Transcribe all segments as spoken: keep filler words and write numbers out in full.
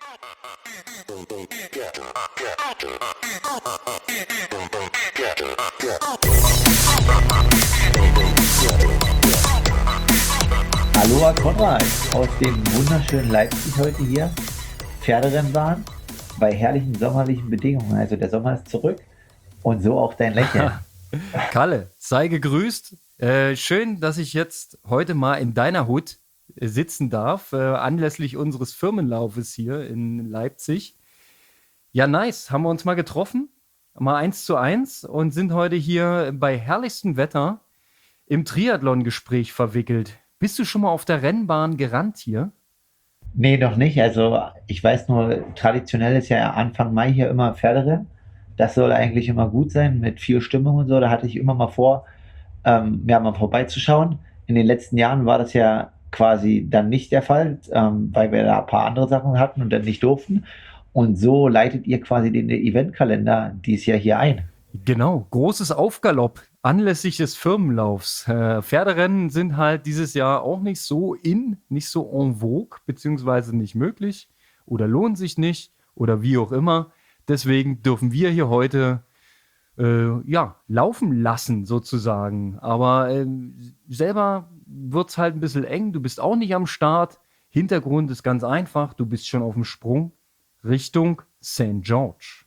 Aloha Konrad aus dem wunderschönen Leipzig heute hier. Pferderennbahn bei herrlichen sommerlichen Bedingungen. Also der Sommer ist zurück und so auch dein Lächeln. Kalle, sei gegrüßt. Äh, schön, dass ich jetzt heute mal in deiner Hut äh, sitzen darf, äh, anlässlich unseres Firmenlaufes hier in Leipzig. Ja, nice. Haben wir uns mal getroffen, mal eins zu eins und sind heute hier bei herrlichstem Wetter im Triathlon-Gespräch verwickelt. Bist du schon mal auf der Rennbahn gerannt hier? Nee, noch nicht. Also ich weiß nur, traditionell ist ja Anfang Mai hier immer Pferderennen. Das soll eigentlich immer gut sein mit viel Stimmung und so. Da hatte ich immer mal vor, ähm, ja, mal vorbeizuschauen. In den letzten Jahren war das ja quasi dann nicht der Fall, ähm, weil wir da ein paar andere Sachen hatten und dann nicht durften. Und so leitet ihr quasi den Eventkalender dies Jahr hier ein. Genau, großes Aufgalopp anlässlich des Firmenlaufs. Äh, Pferderennen sind halt dieses Jahr auch nicht so in, nicht so en vogue, beziehungsweise nicht möglich oder lohnen sich nicht oder wie auch immer. Deswegen dürfen wir hier heute äh, ja, laufen lassen sozusagen. Aber äh, selber wird es halt ein bisschen eng. Du bist auch nicht am Start. Hintergrund ist ganz einfach. Du bist schon auf dem Sprung Richtung Sankt George.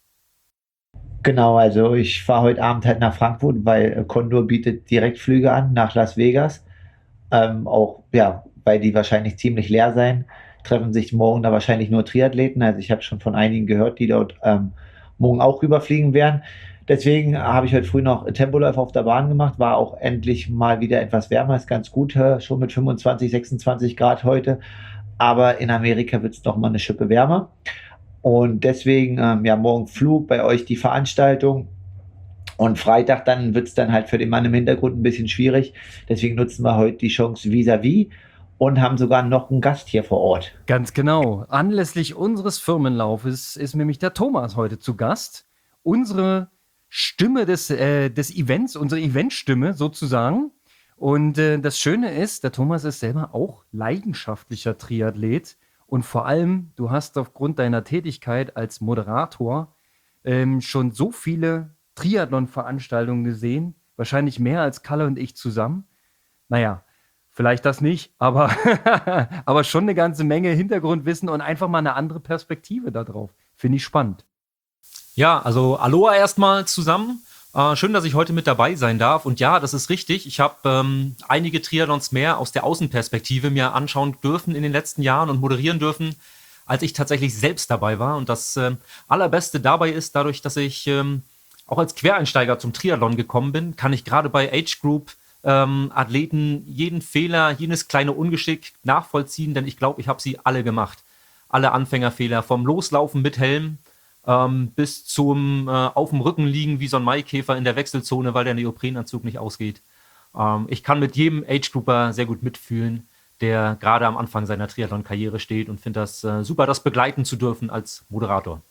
Genau, also ich fahre heute Abend halt nach Frankfurt, weil äh, Condor bietet Direktflüge an nach Las Vegas. Ähm, auch, ja, weil die wahrscheinlich ziemlich leer sein, treffen sich morgen da wahrscheinlich nur Triathleten. Also ich habe schon von einigen gehört, die dort ähm, morgen auch rüberfliegen werden. Deswegen habe ich heute früh noch Tempoläufe auf der Bahn gemacht, war auch endlich mal wieder etwas wärmer, ist ganz gut, äh, schon mit fünfundzwanzig, sechsundzwanzig Grad heute. Aber in Amerika wird es noch mal eine Schippe wärmer. Und deswegen, ähm, ja, morgen Flug, bei euch die Veranstaltung. Und Freitag dann wird es dann halt für den Mann im Hintergrund ein bisschen schwierig. Deswegen nutzen wir heute die Chance vis-à-vis und haben sogar noch einen Gast hier vor Ort. Ganz genau. Anlässlich unseres Firmenlaufes ist nämlich der Thomas heute zu Gast. Unsere Stimme des, äh, des Events, unsere Eventstimme sozusagen. Und äh, das Schöne ist, der Thomas ist selber auch leidenschaftlicher Triathlet. Und vor allem, du hast aufgrund deiner Tätigkeit als Moderator ähm, schon so viele Triathlon-Veranstaltungen gesehen, wahrscheinlich mehr als Kalle und ich zusammen. Naja, vielleicht das nicht, aber, aber schon eine ganze Menge Hintergrundwissen und einfach mal eine andere Perspektive darauf. Finde ich spannend. Ja, also Aloha erstmal zusammen. Äh, schön, dass ich heute mit dabei sein darf. Und ja, das ist richtig. Ich habe ähm, einige Triathlons mehr aus der Außenperspektive mir anschauen dürfen in den letzten Jahren und moderieren dürfen, als ich tatsächlich selbst dabei war. Und das äh, Allerbeste dabei ist, dadurch, dass ich ähm, auch als Quereinsteiger zum Triathlon gekommen bin, kann ich gerade bei Age Group ähm, Athleten jeden Fehler, jedes kleine Ungeschick nachvollziehen, denn ich glaube, ich habe sie alle gemacht. Alle Anfängerfehler, vom Loslaufen mit Helm, Ähm, bis zum äh, auf dem Rücken liegen wie so ein Maikäfer in der Wechselzone, weil der Neoprenanzug nicht ausgeht. Ähm, ich kann mit jedem Age-Grouper sehr gut mitfühlen, der gerade am Anfang seiner Triathlon-Karriere steht und finde das äh, super, das begleiten zu dürfen als Moderator.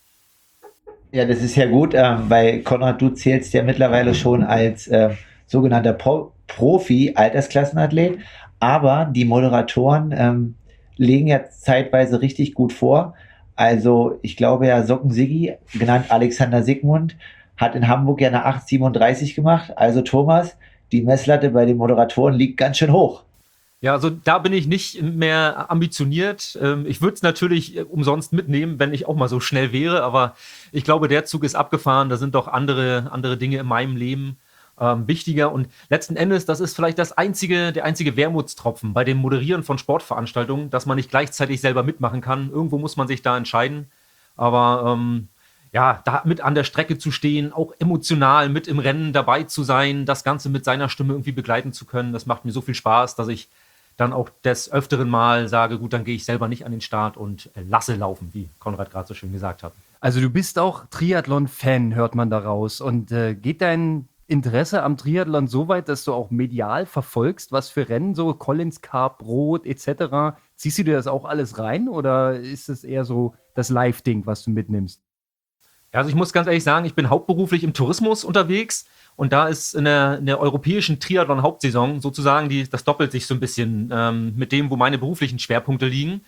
Ja, das ist ja gut, ähm, weil Konrad, du zählst ja mittlerweile schon als äh, sogenannter Pro- Profi-Altersklassenathlet, aber die Moderatoren ähm, legen ja zeitweise richtig gut vor. Also ich glaube ja, Socken Siggi, genannt Alexander Sigmund, hat in Hamburg ja eine acht siebenunddreißig gemacht. Also Thomas, die Messlatte bei den Moderatoren liegt ganz schön hoch. Ja, also da bin ich nicht mehr ambitioniert. Ähm, ich würde es natürlich umsonst mitnehmen, wenn ich auch mal so schnell wäre, aber ich glaube, der Zug ist abgefahren. Da sind doch andere, andere Dinge in meinem Leben ähm, wichtiger. Und letzten Endes, das ist vielleicht das einzige, der einzige Wermutstropfen bei dem Moderieren von Sportveranstaltungen, dass man nicht gleichzeitig selber mitmachen kann. Irgendwo muss man sich da entscheiden. Aber ähm, ja, da mit an der Strecke zu stehen, auch emotional mit im Rennen dabei zu sein, das Ganze mit seiner Stimme irgendwie begleiten zu können, das macht mir so viel Spaß, dass ich dann auch des öfteren Mal sage, gut, dann gehe ich selber nicht an den Start und äh, lasse laufen, wie Konrad gerade so schön gesagt hat. Also du bist auch Triathlon-Fan, hört man daraus. Und äh, geht dein Interesse am Triathlon so weit, dass du auch medial verfolgst, was für Rennen, so Collins Cup, Rot et cetera. Ziehst du dir das auch alles rein oder ist es eher so das Live-Ding, was du mitnimmst? Ja, also ich muss ganz ehrlich sagen, ich bin hauptberuflich im Tourismus unterwegs und da ist in der, in der europäischen Triathlon-Hauptsaison sozusagen, die, das doppelt sich so ein bisschen ähm, mit dem, wo meine beruflichen Schwerpunkte liegen.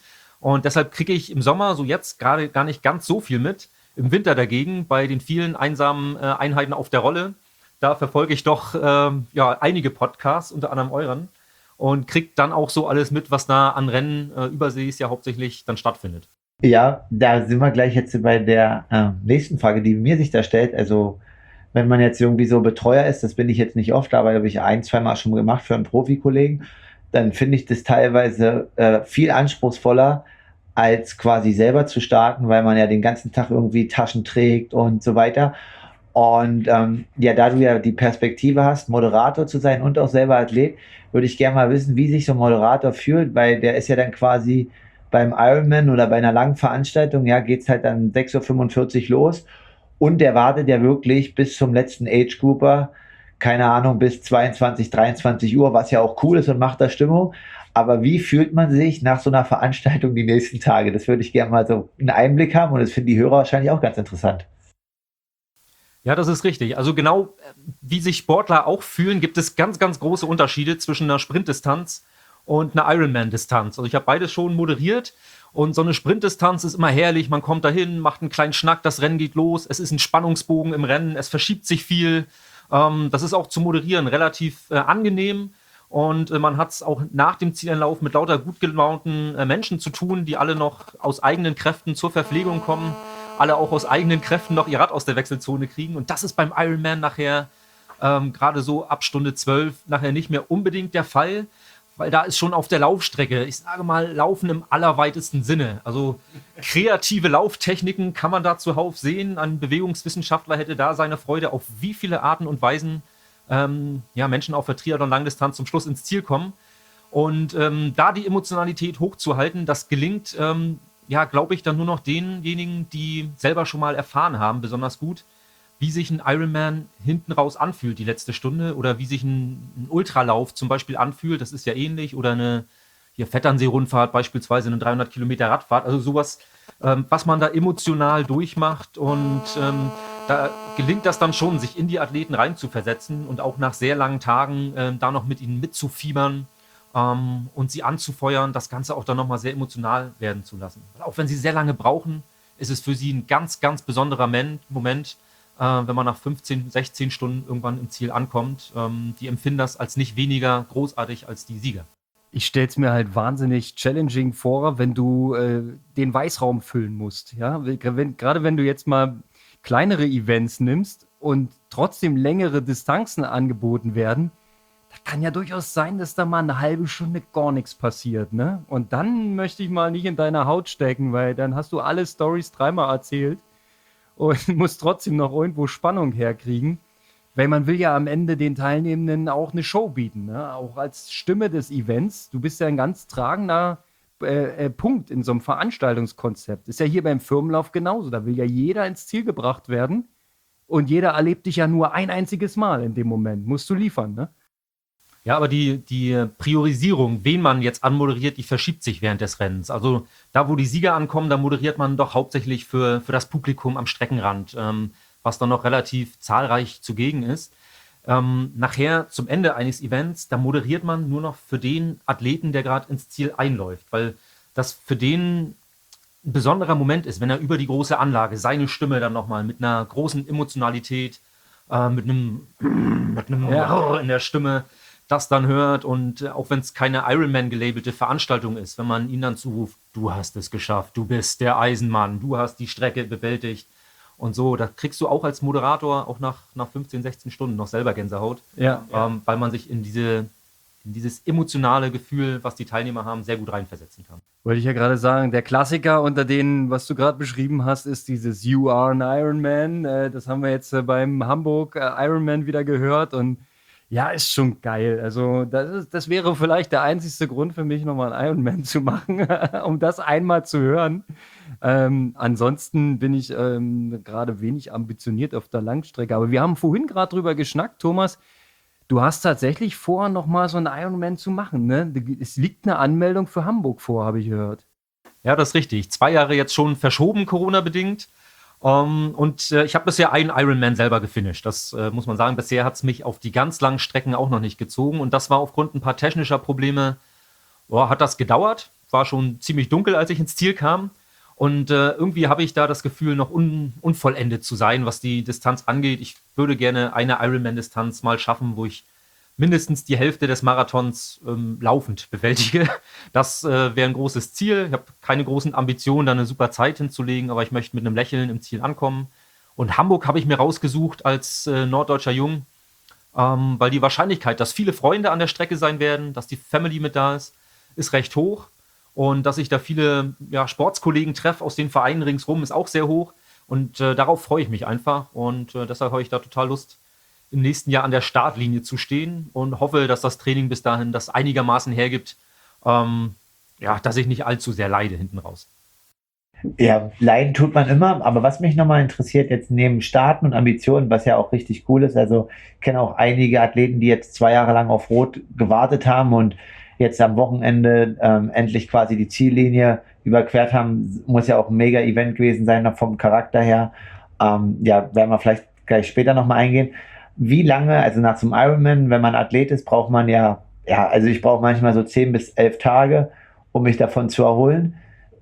Und deshalb kriege ich im Sommer so jetzt gerade gar nicht ganz so viel mit. Im Winter dagegen, bei den vielen einsamen äh, Einheiten auf der Rolle, da verfolge ich doch ähm, ja, einige Podcasts, unter anderem euren, und kriege dann auch so alles mit, was da an Rennen äh, übersees ja hauptsächlich dann stattfindet. Ja, da sind wir gleich jetzt bei der äh, nächsten Frage, die mir sich da stellt. Also, wenn man jetzt irgendwie so Betreuer ist, das bin ich jetzt nicht oft, aber habe ich ein, zwei Mal schon gemacht für einen Profikollegen, dann finde ich das teilweise äh, viel anspruchsvoller, als quasi selber zu starten, weil man ja den ganzen Tag irgendwie Taschen trägt und so weiter. Und ähm, ja, da du ja die Perspektive hast, Moderator zu sein und auch selber Athlet, würde ich gerne mal wissen, wie sich so ein Moderator fühlt, weil der ist ja dann quasi beim Ironman oder bei einer langen Veranstaltung, ja, geht's halt dann sechs Uhr fünfundvierzig los und der wartet ja wirklich bis zum letzten Age Grouper, keine Ahnung, bis zweiundzwanzig, dreiundzwanzig Uhr, was ja auch cool ist und macht da Stimmung. Aber wie fühlt man sich nach so einer Veranstaltung die nächsten Tage? Das würde ich gerne mal so einen Einblick haben und das finden die Hörer wahrscheinlich auch ganz interessant. Ja, das ist richtig. Also genau äh, wie sich Sportler auch fühlen, gibt es ganz, ganz große Unterschiede zwischen einer Sprintdistanz und einer Ironman-Distanz. Also ich habe beides schon moderiert und so eine Sprintdistanz ist immer herrlich. Man kommt dahin, macht einen kleinen Schnack, das Rennen geht los. Es ist ein Spannungsbogen im Rennen, es verschiebt sich viel. Ähm, das ist auch zu moderieren relativ äh, angenehm. Und äh, man hat es auch nach dem Zieleinlauf mit lauter gut gelaunten äh, Menschen zu tun, die alle noch aus eigenen Kräften zur Verpflegung kommen, alle auch aus eigenen Kräften noch ihr Rad aus der Wechselzone kriegen. Und das ist beim Ironman nachher ähm, gerade so ab Stunde zwölf nachher nicht mehr unbedingt der Fall, weil da ist schon auf der Laufstrecke, ich sage mal, Laufen im allerweitesten Sinne. Also kreative Lauftechniken kann man da zuhauf sehen. Ein Bewegungswissenschaftler hätte da seine Freude, auf wie viele Arten und Weisen ähm, ja, Menschen auf der Triathlon-Langdistanz zum Schluss ins Ziel kommen. Und ähm, da die Emotionalität hochzuhalten, das gelingt, ähm, ja, glaube ich, dann nur noch denjenigen, die selber schon mal erfahren haben, besonders gut, wie sich ein Ironman hinten raus anfühlt, die letzte Stunde, oder wie sich ein, ein Ultralauf zum Beispiel anfühlt, das ist ja ähnlich, oder eine hier Vetternsee-Rundfahrt, beispielsweise eine dreihundert Kilometer Radfahrt, also sowas, ähm, was man da emotional durchmacht, und ähm, da gelingt das dann schon, sich in die Athleten reinzuversetzen und auch nach sehr langen Tagen ähm, da noch mit ihnen mitzufiebern ähm, und sie anzufeuern, das Ganze auch dann nochmal sehr emotional werden zu lassen. Auch wenn sie sehr lange brauchen, ist es für sie ein ganz, ganz besonderer Moment, äh, wenn man nach fünfzehn, sechzehn Stunden irgendwann im Ziel ankommt. Ähm, die empfinden das als nicht weniger großartig als die Sieger. Ich stelle es mir halt wahnsinnig challenging vor, wenn du äh, den Weißraum füllen musst. Ja? Wenn, gerade wenn du jetzt mal kleinere Events nimmst und trotzdem längere Distanzen angeboten werden, da kann ja durchaus sein, dass da mal eine halbe Stunde gar nichts passiert. Ne? Und dann möchte ich mal nicht in deiner Haut stecken, weil dann hast du alle Storys dreimal erzählt und musst trotzdem noch irgendwo Spannung herkriegen. Weil man will ja am Ende den Teilnehmenden auch eine Show bieten, ne? Auch als Stimme des Events. Du bist ja ein ganz tragender äh, äh, Punkt in so einem Veranstaltungskonzept. Ist ja hier beim Firmenlauf genauso. Da will ja jeder ins Ziel gebracht werden und jeder erlebt dich ja nur ein einziges Mal in dem Moment. Musst du liefern, ne? Ja, aber die, die Priorisierung, wen man jetzt anmoderiert, die verschiebt sich während des Rennens. Also da, wo die Sieger ankommen, da moderiert man doch hauptsächlich für, für das Publikum am Streckenrand, ähm, was dann noch relativ zahlreich zugegen ist. Ähm, nachher zum Ende eines Events, da moderiert man nur noch für den Athleten, der gerade ins Ziel einläuft, weil das für den ein besonderer Moment ist, wenn er über die große Anlage seine Stimme dann nochmal mit einer großen Emotionalität, äh, mit einem, mit einem Ja. in der Stimme das dann hört, und auch wenn es keine Ironman gelabelte Veranstaltung ist, wenn man ihn dann zuruft, du hast es geschafft, du bist der Eisenmann, du hast die Strecke bewältigt, und so, da kriegst du auch als Moderator auch nach, nach fünfzehn, sechzehn Stunden noch selber Gänsehaut, Ja. ähm, weil man sich in, diese, in dieses emotionale Gefühl, was die Teilnehmer haben, sehr gut reinversetzen kann. Wollte ich ja gerade sagen, der Klassiker unter denen, was du gerade beschrieben hast, ist dieses You are an Ironman. Äh, das haben wir jetzt äh, beim Hamburg äh, Ironman wieder gehört und ja, ist schon geil. Also das, ist, das wäre vielleicht der einzigste Grund für mich, nochmal einen Ironman zu machen, um das einmal zu hören. Ähm, ansonsten bin ich ähm, gerade wenig ambitioniert auf der Langstrecke. Aber wir haben vorhin gerade drüber geschnackt, Thomas. Du hast tatsächlich vor, nochmal so einen Ironman zu machen, ne? Es liegt eine Anmeldung für Hamburg vor, habe ich gehört. Ja, das ist richtig. Zwei Jahre jetzt schon verschoben, Corona-bedingt. Um, und äh, ich habe bisher einen Ironman selber gefinisht. Das äh, muss man sagen. Bisher hat es mich auf die ganz langen Strecken auch noch nicht gezogen. Und das war aufgrund ein paar technischer Probleme, oh, hat das gedauert. war schon ziemlich dunkel, als ich ins Ziel kam. Und äh, irgendwie habe ich da das Gefühl, noch un, unvollendet zu sein, was die Distanz angeht. Ich würde gerne eine Ironman-Distanz mal schaffen, wo ich mindestens die Hälfte des Marathons ähm, laufend bewältige. Das äh, wäre ein großes Ziel. Ich habe keine großen Ambitionen, da eine super Zeit hinzulegen, aber ich möchte mit einem Lächeln im Ziel ankommen. Und Hamburg habe ich mir rausgesucht als äh, norddeutscher Jung, ähm, weil die Wahrscheinlichkeit, dass viele Freunde an der Strecke sein werden, dass die Family mit da ist, ist recht hoch. Und dass ich da viele ja, Sportskollegen treffe aus den Vereinen ringsrum, ist auch sehr hoch. Und äh, darauf freue ich mich einfach. Und äh, deshalb habe ich da total Lust, im nächsten Jahr an der Startlinie zu stehen und hoffe, dass das Training bis dahin das einigermaßen hergibt, ähm, ja, dass ich nicht allzu sehr leide hinten raus. Ja, leiden tut man immer, aber was mich nochmal interessiert, jetzt neben Starten und Ambitionen, was ja auch richtig cool ist, also ich kenne auch einige Athleten, die jetzt zwei Jahre lang auf Rot gewartet haben und jetzt am Wochenende ähm, endlich quasi die Ziellinie überquert haben, muss ja auch ein Mega-Event gewesen sein, vom Charakter her. Ähm, ja, werden wir vielleicht gleich später nochmal eingehen. Wie lange, also nach so einem Ironman, wenn man Athlet ist, braucht man ja, ja, also ich brauche manchmal so zehn bis elf Tage, um mich davon zu erholen.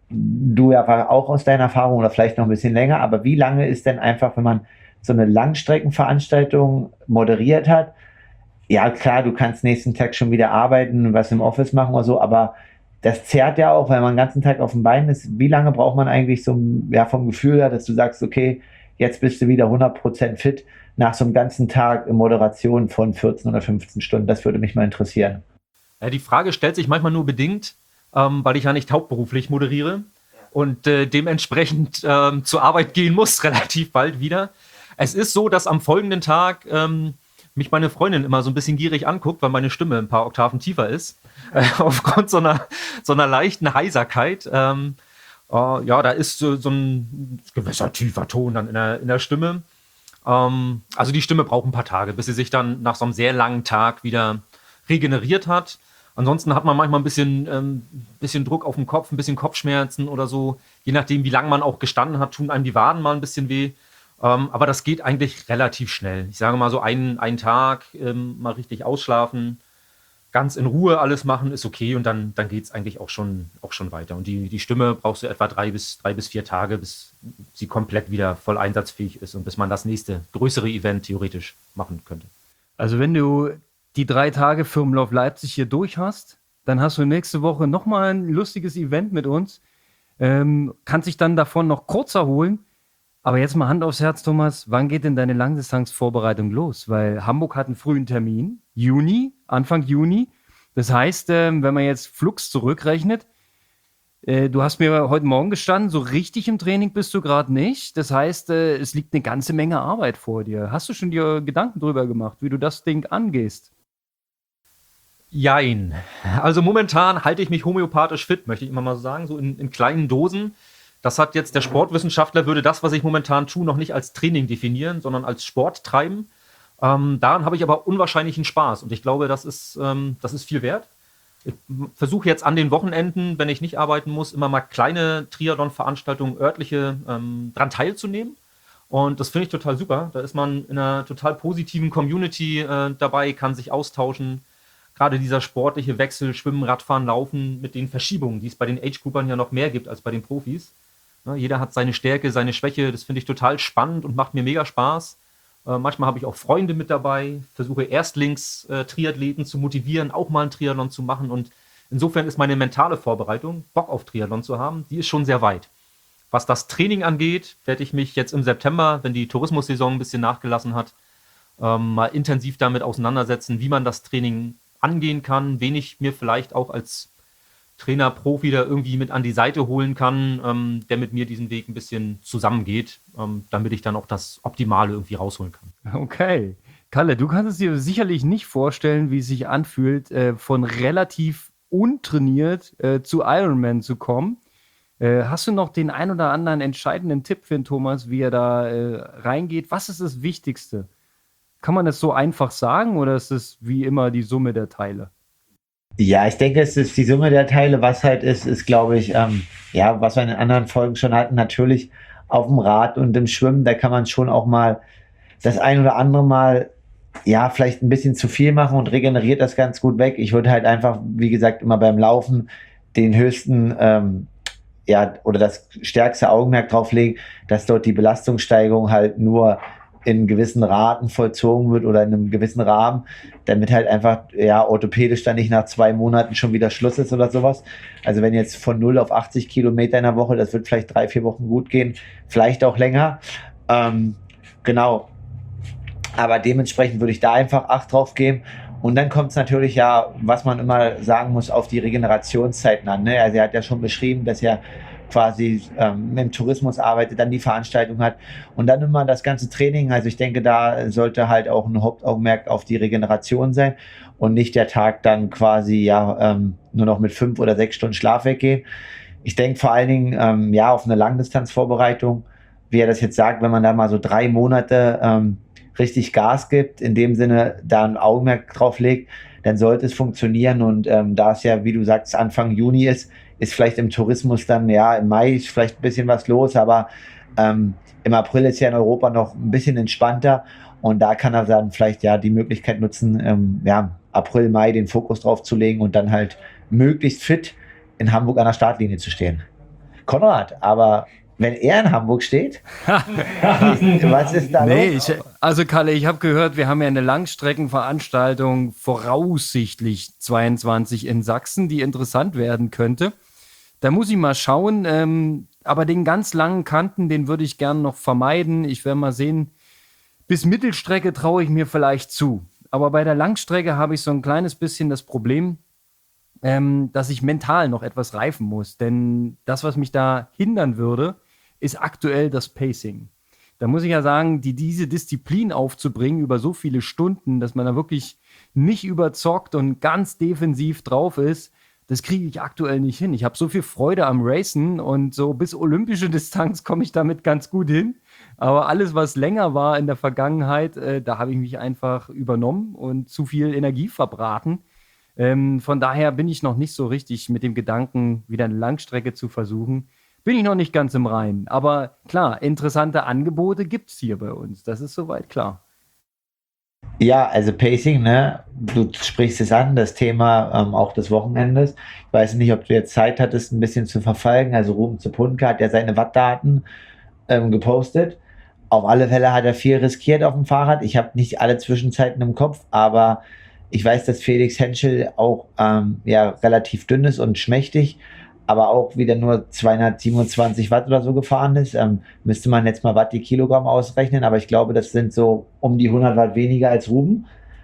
Du ja auch aus deiner Erfahrung oder vielleicht noch ein bisschen länger, aber wie lange ist denn einfach, wenn man so eine Langstreckenveranstaltung moderiert hat? Ja, klar, du kannst nächsten Tag schon wieder arbeiten, was im Office machen oder so, aber das zerrt ja auch, weil man den ganzen Tag auf dem Bein ist. Wie lange braucht man eigentlich so, ja, vom Gefühl her, dass du sagst, okay, jetzt bist du wieder hundert Prozent fit nach so einem ganzen Tag in Moderation von vierzehn oder fünfzehn Stunden? Das würde mich mal interessieren. Ja, die Frage stellt sich manchmal nur bedingt, ähm, weil ich ja nicht hauptberuflich moderiere und äh, dementsprechend ähm, zur Arbeit gehen muss, relativ bald wieder. Es ist so, dass am folgenden Tag ähm, mich meine Freundin immer so ein bisschen gierig anguckt, weil meine Stimme ein paar Oktaven tiefer ist, äh, aufgrund so einer, so einer leichten Heiserkeit. Ähm, äh, ja, da ist so, so ein gewisser tiefer Ton dann in der, in der Stimme. Ähm, also die Stimme braucht ein paar Tage, bis sie sich dann nach so einem sehr langen Tag wieder regeneriert hat. Ansonsten hat man manchmal ein bisschen, ähm, bisschen Druck auf dem Kopf, ein bisschen Kopfschmerzen oder so. Je nachdem, wie lange man auch gestanden hat, tun einem die Waden mal ein bisschen weh. Ähm, aber das geht eigentlich relativ schnell. Ich sage mal so einen, einen Tag ähm, mal richtig ausschlafen, ganz in Ruhe alles machen, ist okay. Und dann, dann geht es eigentlich auch schon, auch schon weiter. Und die, die Stimme brauchst du etwa drei bis, drei bis vier Tage, bis sie komplett wieder voll einsatzfähig ist und bis man das nächste größere Event theoretisch machen könnte. Also wenn du die drei Tage Firmenlauf Leipzig hier durch hast, dann hast du nächste Woche nochmal ein lustiges Event mit uns. Ähm, kannst dich dann davon noch kurz erholen. Aber jetzt mal Hand aufs Herz, Thomas. Wann geht denn deine Langdistanzvorbereitung los? Weil Hamburg hat einen frühen Termin. Juni, Anfang Juni. Das heißt, ähm, wenn man jetzt flugs zurückrechnet, äh, du hast mir heute Morgen gestanden, so richtig im Training bist du gerade nicht. Das heißt, äh, es liegt eine ganze Menge Arbeit vor dir. Hast du schon dir Gedanken drüber gemacht, wie du das Ding angehst? Jein. Also momentan halte ich mich homöopathisch fit, möchte ich immer mal so sagen, so in, in kleinen Dosen. Das hat jetzt der Sportwissenschaftler, würde das, was ich momentan tue, noch nicht als Training definieren, sondern als Sport treiben. Ähm, daran habe ich aber unwahrscheinlichen Spaß und ich glaube, das ist, ähm, das ist viel wert. Ich versuche jetzt an den Wochenenden, wenn ich nicht arbeiten muss, immer mal kleine Triathlon-Veranstaltungen, örtliche, ähm, dran teilzunehmen. Und das finde ich total super. Da ist man in einer total positiven Community äh, dabei, kann sich austauschen. Gerade dieser sportliche Wechsel, Schwimmen, Radfahren, Laufen mit den Verschiebungen, die es bei den Age-Groupern ja noch mehr gibt als bei den Profis. Ja, jeder hat seine Stärke, seine Schwäche. Das finde ich total spannend und macht mir mega Spaß. Äh, manchmal habe ich auch Freunde mit dabei, versuche Erstlings-Triathleten zu motivieren, auch mal einen Triathlon zu machen. Und insofern ist meine mentale Vorbereitung, Bock auf Triathlon zu haben, die ist schon sehr weit. Was das Training angeht, werde ich mich jetzt im September, wenn die Tourismussaison ein bisschen nachgelassen hat, ähm, mal intensiv damit auseinandersetzen, wie man das Training angehen kann, wen ich mir vielleicht auch als Trainer, Profi da irgendwie mit an die Seite holen kann, ähm, der mit mir diesen Weg ein bisschen zusammengeht, ähm, damit ich dann auch das Optimale irgendwie rausholen kann. Okay. Kalle, du kannst es dir sicherlich nicht vorstellen, wie es sich anfühlt, äh, von relativ untrainiert äh, zu Ironman zu kommen. Äh, hast du noch den ein oder anderen entscheidenden Tipp für den Thomas, wie er da äh, reingeht? Was ist das Wichtigste? Kann man das so einfach sagen oder ist es wie immer die Summe der Teile? Ja, ich denke, es ist die Summe der Teile. Was halt ist, ist, glaube ich, ähm, ja, was wir in den anderen Folgen schon hatten, natürlich auf dem Rad und im Schwimmen, da kann man schon auch mal das ein oder andere Mal, ja, vielleicht ein bisschen zu viel machen und regeneriert das ganz gut weg. Ich würde halt einfach, wie gesagt, immer beim Laufen den höchsten, ähm, ja, oder das stärkste Augenmerk drauf legen, dass dort die Belastungssteigerung halt nur in gewissen Raten vollzogen wird oder in einem gewissen Rahmen, damit halt einfach, ja, orthopädisch dann nicht nach zwei Monaten schon wieder Schluss ist oder sowas. Also wenn jetzt von null auf achtzig Kilometer in der Woche, das wird vielleicht drei, vier Wochen gut gehen, vielleicht auch länger. Ähm, genau. Aber dementsprechend würde ich da einfach Acht drauf geben. Und dann kommt es natürlich ja, was man immer sagen muss, auf die Regenerationszeiten an. Ne? Also er hat ja schon beschrieben, dass er quasi ähm, im Tourismus arbeitet, dann die Veranstaltung hat und dann immer das ganze Training. Also ich denke, da sollte halt auch ein Hauptaugenmerk auf die Regeneration sein und nicht der Tag dann quasi ja ähm, nur noch mit fünf oder sechs Stunden Schlaf weggehen. Ich denke vor allen Dingen ähm, ja auf eine Langdistanzvorbereitung, wie er das jetzt sagt, wenn man da mal so drei Monate ähm, richtig Gas gibt, in dem Sinne da ein Augenmerk drauf legt, dann sollte es funktionieren. Und ähm, da es ja, wie du sagst, Anfang Juni ist, ist vielleicht im Tourismus dann, ja, im Mai ist vielleicht ein bisschen was los, aber ähm, im April ist ja in Europa noch ein bisschen entspannter und da kann er dann vielleicht ja die Möglichkeit nutzen, ähm, ja, April, Mai den Fokus drauf zu legen und dann halt möglichst fit in Hamburg an der Startlinie zu stehen. Konrad, aber wenn er in Hamburg steht, was ist da nee, los? Ich, also Kalle, ich habe gehört, wir haben ja eine Langstreckenveranstaltung voraussichtlich zweiundzwanzig in Sachsen, die interessant werden könnte. Da muss ich mal schauen, ähm, aber den ganz langen Kanten, den würde ich gern noch vermeiden. Ich werde mal sehen, bis Mittelstrecke traue ich mir vielleicht zu. Aber bei der Langstrecke habe ich so ein kleines bisschen das Problem, ähm, dass ich mental noch etwas reifen muss. Denn das, was mich da hindern würde, ist aktuell das Pacing. Da muss ich ja sagen, die, diese Disziplin aufzubringen über so viele Stunden, dass man da wirklich nicht überzockt und ganz defensiv drauf ist, das kriege ich aktuell nicht hin. Ich habe so viel Freude am Racen und so bis olympische Distanz komme ich damit ganz gut hin. Aber alles, was länger war in der Vergangenheit, äh, da habe ich mich einfach übernommen und zu viel Energie verbraten. Ähm, von daher bin ich noch nicht so richtig mit dem Gedanken, wieder eine Langstrecke zu versuchen. Bin ich noch nicht ganz im Reinen. Aber klar, interessante Angebote gibt es hier bei uns. Das ist soweit klar. Ja, also Pacing, ne? Du sprichst es an, das Thema ähm, auch des Wochenendes. Ich weiß nicht, ob du jetzt Zeit hattest, ein bisschen zu verfolgen. Also Ruben Zepunke hat ja seine Wattdaten ähm, gepostet. Auf alle Fälle hat er viel riskiert auf dem Fahrrad. Ich habe nicht alle Zwischenzeiten im Kopf, aber ich weiß, dass Felix Henschel auch ähm, ja, relativ dünn ist und schmächtig, aber auch wieder nur zweihundertsiebenundzwanzig Watt oder so gefahren ist. Ähm, müsste man jetzt mal Watt die Kilogramm ausrechnen, aber ich glaube, das sind so um die hundert Watt weniger als Ruben.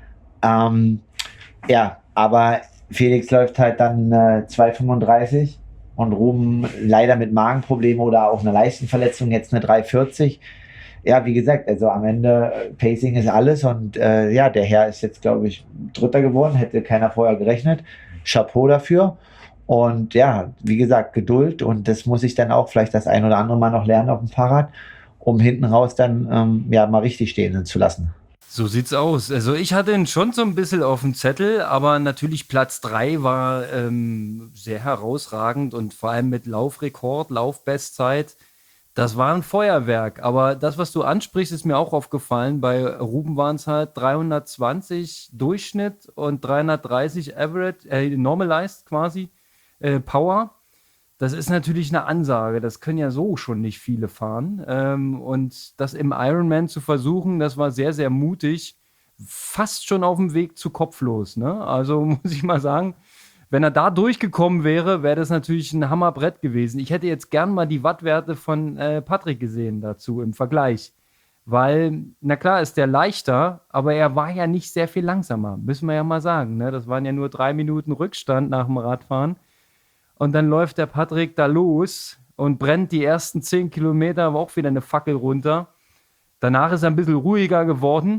Ähm, ja, aber Felix läuft halt dann äh, zwei fünfunddreißig und Ruben leider mit Magenproblemen oder auch einer Leistenverletzung jetzt eine drei vierzig. Ja, wie gesagt, also am Ende äh, Pacing ist alles und äh, ja, der Herr ist jetzt, glaube ich, Dritter geworden, hätte keiner vorher gerechnet. Chapeau dafür. Und ja, wie gesagt, Geduld und das muss ich dann auch vielleicht das ein oder andere Mal noch lernen auf dem Fahrrad, um hinten raus dann ähm, ja mal richtig stehen zu lassen. So sieht's aus. Also ich hatte ihn schon so ein bisschen auf dem Zettel, aber natürlich Platz drei war ähm, sehr herausragend und vor allem mit Laufrekord, Laufbestzeit. Das war ein Feuerwerk. Aber das, was du ansprichst, ist mir auch aufgefallen. Bei Ruben waren es halt dreihundertzwanzig Durchschnitt und dreihundertdreißig Average, äh, Normalized quasi. Äh, Power, das ist natürlich eine Ansage. Das können ja so schon nicht viele fahren. Ähm, und das im Ironman zu versuchen, das war sehr, sehr mutig. Fast schon auf dem Weg zu kopflos. Ne? Also muss ich mal sagen, wenn er da durchgekommen wäre, wäre das natürlich ein Hammerbrett gewesen. Ich hätte jetzt gern mal die Wattwerte von äh, Patrick gesehen dazu im Vergleich. Weil, na klar, ist der leichter, aber er war ja nicht sehr viel langsamer. Müssen wir ja mal sagen. Ne? Das waren ja nur drei Minuten Rückstand nach dem Radfahren. Und dann läuft der Patrick da los und brennt die ersten zehn Kilometer, aber auch wieder eine Fackel runter. Danach ist er ein bisschen ruhiger geworden,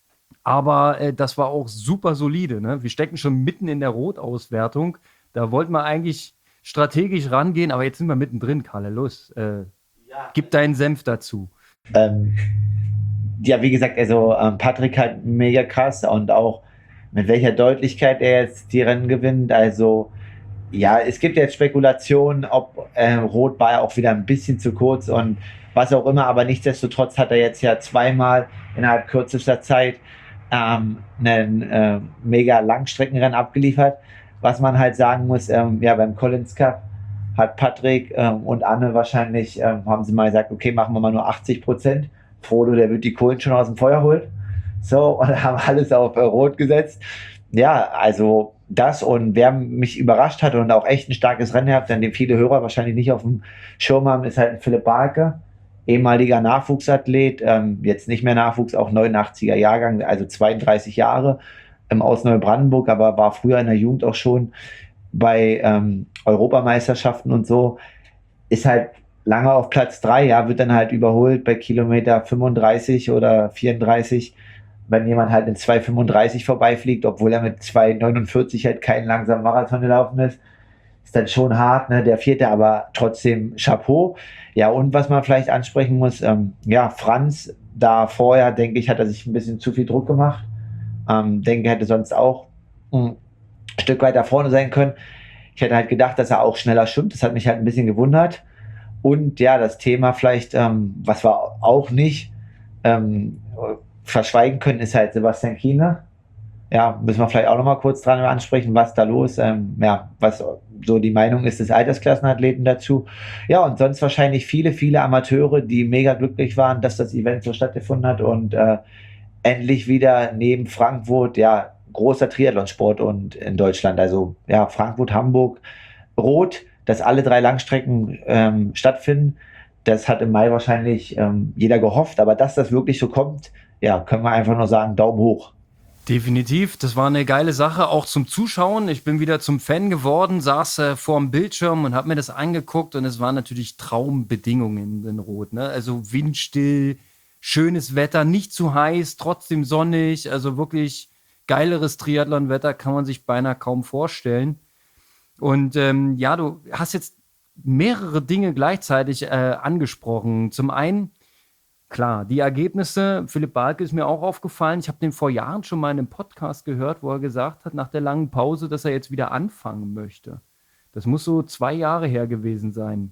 aber äh, das war auch super solide. Ne? Wir stecken schon mitten in der Rotauswertung. Da wollten wir eigentlich strategisch rangehen, aber jetzt sind wir mittendrin, Kalle. Los, äh, ja. Gib deinen Senf dazu. Ähm, ja, wie gesagt, also ähm, Patrick halt mega krass und auch mit welcher Deutlichkeit er jetzt die Rennen gewinnt. Also ja, es gibt jetzt Spekulationen, ob äh, Rot war ja auch wieder ein bisschen zu kurz und was auch immer, aber nichtsdestotrotz hat er jetzt ja zweimal innerhalb kürzester Zeit ähm, einen äh, mega Langstreckenrennen abgeliefert. was man halt sagen muss, ähm, ja, beim Collins Cup hat Patrick ähm, und Anne wahrscheinlich, ähm, haben sie mal gesagt, okay, machen wir mal nur achtzig Prozent. Frodo, der wird die Kohlen schon aus dem Feuer holen. So, und haben alles auf äh, Rot gesetzt. Ja, also das, und wer mich überrascht hat und auch echt ein starkes Rennen hat, den viele Hörer wahrscheinlich nicht auf dem Schirm haben, ist halt ein Philipp Barke, ehemaliger Nachwuchsathlet, ähm, jetzt nicht mehr Nachwuchs, auch neunundachtziger Jahrgang, also zweiunddreißig Jahre, ähm, aus Neubrandenburg, aber war früher in der Jugend auch schon bei ähm, Europameisterschaften und so, ist halt lange auf Platz drei, ja, wird dann halt überholt bei Kilometer fünfunddreißig oder vierunddreißig, wenn jemand halt in zwei fünfunddreißig vorbeifliegt, obwohl er mit zwei neunundvierzig halt keinen langsamen Marathon gelaufen ist. Ist dann schon hart, ne? Der vierte, aber trotzdem Chapeau. Ja, und was man vielleicht ansprechen muss, ähm, ja, Franz, da vorher, denke ich, hat er sich ein bisschen zu viel Druck gemacht. Ähm, denke, er hätte sonst auch ein Stück weiter vorne sein können. Ich hätte halt gedacht, dass er auch schneller schwimmt. Das hat mich halt ein bisschen gewundert. Und ja, das Thema vielleicht, ähm, was wir auch nicht ähm, verschweigen können, ist halt Sebastian Kienle. Ja, müssen wir vielleicht auch noch mal kurz dran ansprechen, was da los, ähm, ja, was so die Meinung ist des Altersklassenathleten dazu. Ja, und sonst wahrscheinlich viele, viele Amateure, die mega glücklich waren, dass das Event so stattgefunden hat und äh, endlich wieder neben Frankfurt, ja, großer Triathlonsport und in Deutschland. Also ja, Frankfurt, Hamburg, Rot, dass alle drei Langstrecken ähm, stattfinden. Das hat im Mai wahrscheinlich ähm, jeder gehofft, aber dass das wirklich so kommt, ja, können wir einfach nur sagen, Daumen hoch. Definitiv, das war eine geile Sache, auch zum Zuschauen. Ich bin wieder zum Fan geworden, saß äh, vor dem Bildschirm und habe mir das angeguckt und es waren natürlich Traumbedingungen in Rot, ne? Also windstill, schönes Wetter, nicht zu heiß, trotzdem sonnig, also wirklich geileres Triathlon-Wetter kann man sich beinahe kaum vorstellen. Und ähm, ja, du hast jetzt mehrere Dinge gleichzeitig äh, angesprochen. Zum einen, klar, die Ergebnisse, Philipp Barke ist mir auch aufgefallen. Ich habe den vor Jahren schon mal in einem Podcast gehört, wo er gesagt hat, nach der langen Pause, dass er jetzt wieder anfangen möchte. Das muss so zwei Jahre her gewesen sein.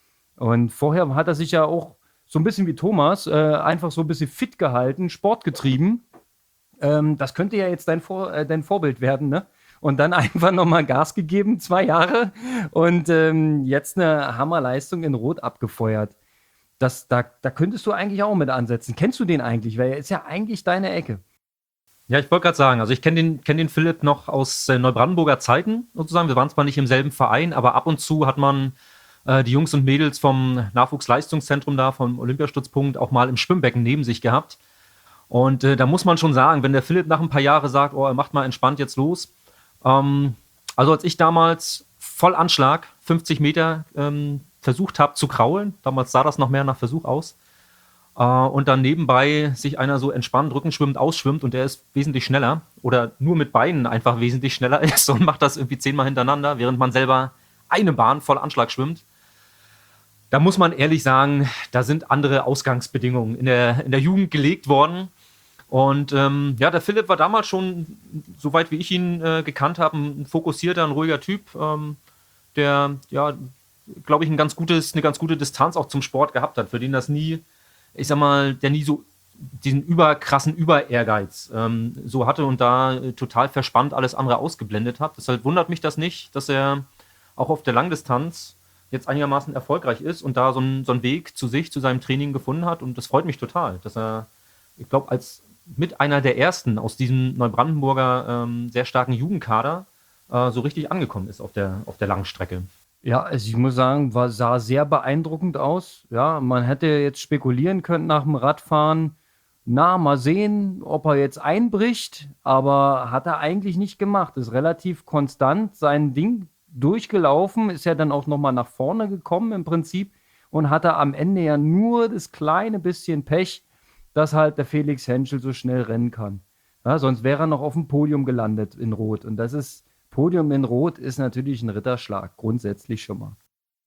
Und vorher hat er sich ja auch so ein bisschen wie Thomas äh, einfach so ein bisschen fit gehalten, Sport getrieben. Ähm, das könnte ja jetzt dein, Vor- äh, dein Vorbild werden, ne? Und dann einfach nochmal Gas gegeben, zwei Jahre. Und ähm, jetzt eine Hammerleistung in Rot abgefeuert. Das, da, da könntest du eigentlich auch mit ansetzen. Kennst du den eigentlich? Weil er ist ja eigentlich deine Ecke. Ja, ich wollte gerade sagen, also ich kenne den, kenn den Philipp noch aus äh, Neubrandenburger Zeiten sozusagen. Wir waren zwar nicht im selben Verein, aber ab und zu hat man äh, die Jungs und Mädels vom Nachwuchsleistungszentrum da, vom Olympiastützpunkt, auch mal im Schwimmbecken neben sich gehabt. Und äh, da muss man schon sagen, wenn der Philipp nach ein paar Jahren sagt, oh, er macht mal entspannt jetzt los. Ähm, also als ich damals voll Anschlag, fünfzig Meter ähm, versucht habe zu kraulen, damals sah das noch mehr nach Versuch aus, äh, und dann nebenbei sich einer so entspannt rückenschwimmend ausschwimmt und der ist wesentlich schneller oder nur mit Beinen einfach wesentlich schneller ist und macht das irgendwie zehnmal hintereinander, während man selber eine Bahn voll Anschlag schwimmt. Da muss man ehrlich sagen, da sind andere Ausgangsbedingungen in der, in der Jugend gelegt worden. Und ähm, ja, der Philipp war damals schon, soweit wie ich ihn äh, gekannt habe, ein fokussierter, ein ruhiger Typ, ähm, der, ja, glaube ich, ein ganz gutes, eine ganz gute Distanz auch zum Sport gehabt hat, für den das nie, ich sag mal, der nie so diesen überkrassen Über-Ehrgeiz ähm, so hatte und da äh, total verspannt alles andere ausgeblendet hat. Deshalb wundert mich das nicht, dass er auch auf der Langdistanz jetzt einigermaßen erfolgreich ist und da so einen so einen Weg zu sich, zu seinem Training gefunden hat. Und das freut mich total, dass er, ich glaube, als mit einer der ersten aus diesem Neubrandenburger ähm, sehr starken Jugendkader äh, so richtig angekommen ist auf der, auf der Langstrecke. Ja, also ich muss sagen, war, sah sehr beeindruckend aus. Ja, man hätte jetzt spekulieren können nach dem Radfahren, na, mal sehen, ob er jetzt einbricht, aber hat er eigentlich nicht gemacht. Ist relativ konstant sein Ding durchgelaufen, ist ja dann auch nochmal nach vorne gekommen im Prinzip und hatte am Ende ja nur das kleine bisschen Pech, dass halt der Felix Henschel so schnell rennen kann. Ja, sonst wäre er noch auf dem Podium gelandet in Rot. Und das ist, Podium in Rot ist natürlich ein Ritterschlag, grundsätzlich schon mal.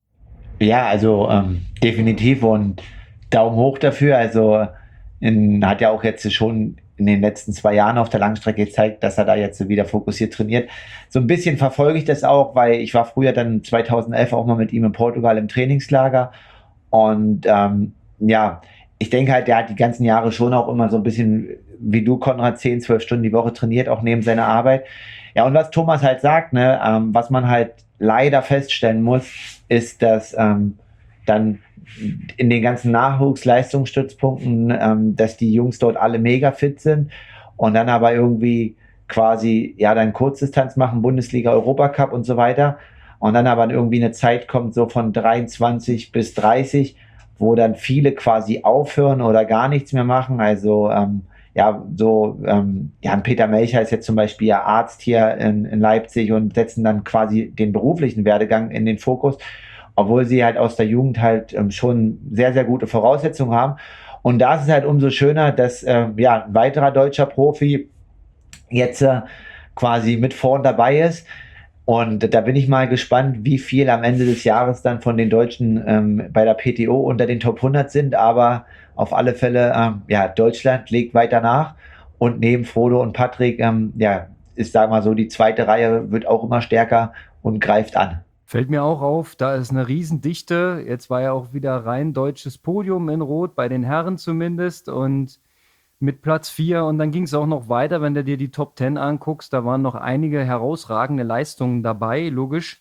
Ja, also ähm, definitiv und Daumen hoch dafür. Also in, hat ja auch jetzt schon in den letzten zwei Jahren auf der Langstrecke gezeigt, dass er da jetzt wieder fokussiert trainiert. So ein bisschen verfolge ich das auch, weil ich war früher dann zweitausendelf auch mal mit ihm in Portugal im Trainingslager und ähm, ja, ich denke halt, der hat die ganzen Jahre schon auch immer so ein bisschen wie du, Konrad, zehn, zwölf Stunden die Woche trainiert, auch neben seiner Arbeit. Ja, und was Thomas halt sagt, ne, ähm, was man halt leider feststellen muss, ist, dass ähm, dann in den ganzen Nachwuchsleistungsstützpunkten, ähm, dass die Jungs dort alle mega fit sind und dann aber irgendwie quasi, ja, dann Kurzdistanz machen, Bundesliga, Europacup und so weiter. Und dann aber irgendwie eine Zeit kommt, so von dreiundzwanzig bis dreißig, wo dann viele quasi aufhören oder gar nichts mehr machen. Also, ähm, ja, so, ähm, ja, ein Peter Melcher ist jetzt zum Beispiel ja Arzt hier in, in Leipzig und setzen dann quasi den beruflichen Werdegang in den Fokus, obwohl sie halt aus der Jugend halt ähm, schon sehr, sehr gute Voraussetzungen haben. Und da ist es halt umso schöner, dass, ähm, ja, ein weiterer deutscher Profi jetzt äh, quasi mit vorn dabei ist. Und da bin ich mal gespannt, wie viel am Ende des Jahres dann von den Deutschen ähm, bei der P T O unter den Top hundert sind. Aber auf alle Fälle, ähm, ja, Deutschland legt weiter nach. Und neben Frodo und Patrick, ähm, ja, ist, sagen wir mal so, die zweite Reihe wird auch immer stärker und greift an. Fällt mir auch auf, da ist eine Riesendichte. Jetzt war ja auch wieder rein deutsches Podium in Rot, bei den Herren zumindest. Und mit Platz vier und dann ging es auch noch weiter, wenn du dir die Top zehn anguckst, da waren noch einige herausragende Leistungen dabei, logisch.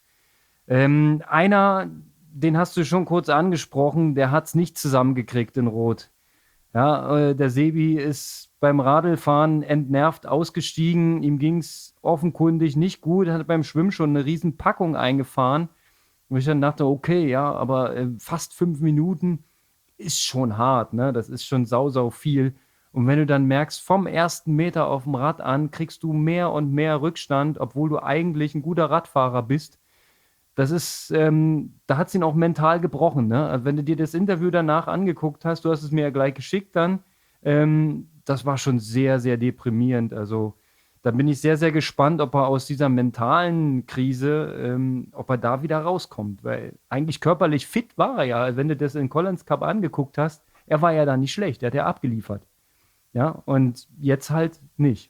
Ähm, einer, den hast du schon kurz angesprochen, der hat es nicht zusammengekriegt in Rot. Ja, äh, der Sebi ist beim Radlfahren entnervt ausgestiegen, ihm ging es offenkundig nicht gut, hat beim Schwimmen schon eine riesen Packung eingefahren. Und ich dann dachte, okay, ja, aber äh, fast fünf Minuten ist schon hart, ne? Das ist schon sau, sau viel. Und wenn du dann merkst, vom ersten Meter auf dem Rad an, kriegst du mehr und mehr Rückstand, obwohl du eigentlich ein guter Radfahrer bist. Das ist, ähm, da hat es ihn auch mental gebrochen. Ne? Also wenn du dir das Interview danach angeguckt hast, du hast es mir ja gleich geschickt dann, ähm, das war schon sehr, sehr deprimierend. Also da bin ich sehr, sehr gespannt, ob er aus dieser mentalen Krise, ähm, ob er da wieder rauskommt. Weil eigentlich körperlich fit war er ja. Wenn du das in Collins Cup angeguckt hast, er war ja da nicht schlecht, er hat ja abgeliefert. Ja, und jetzt halt nicht.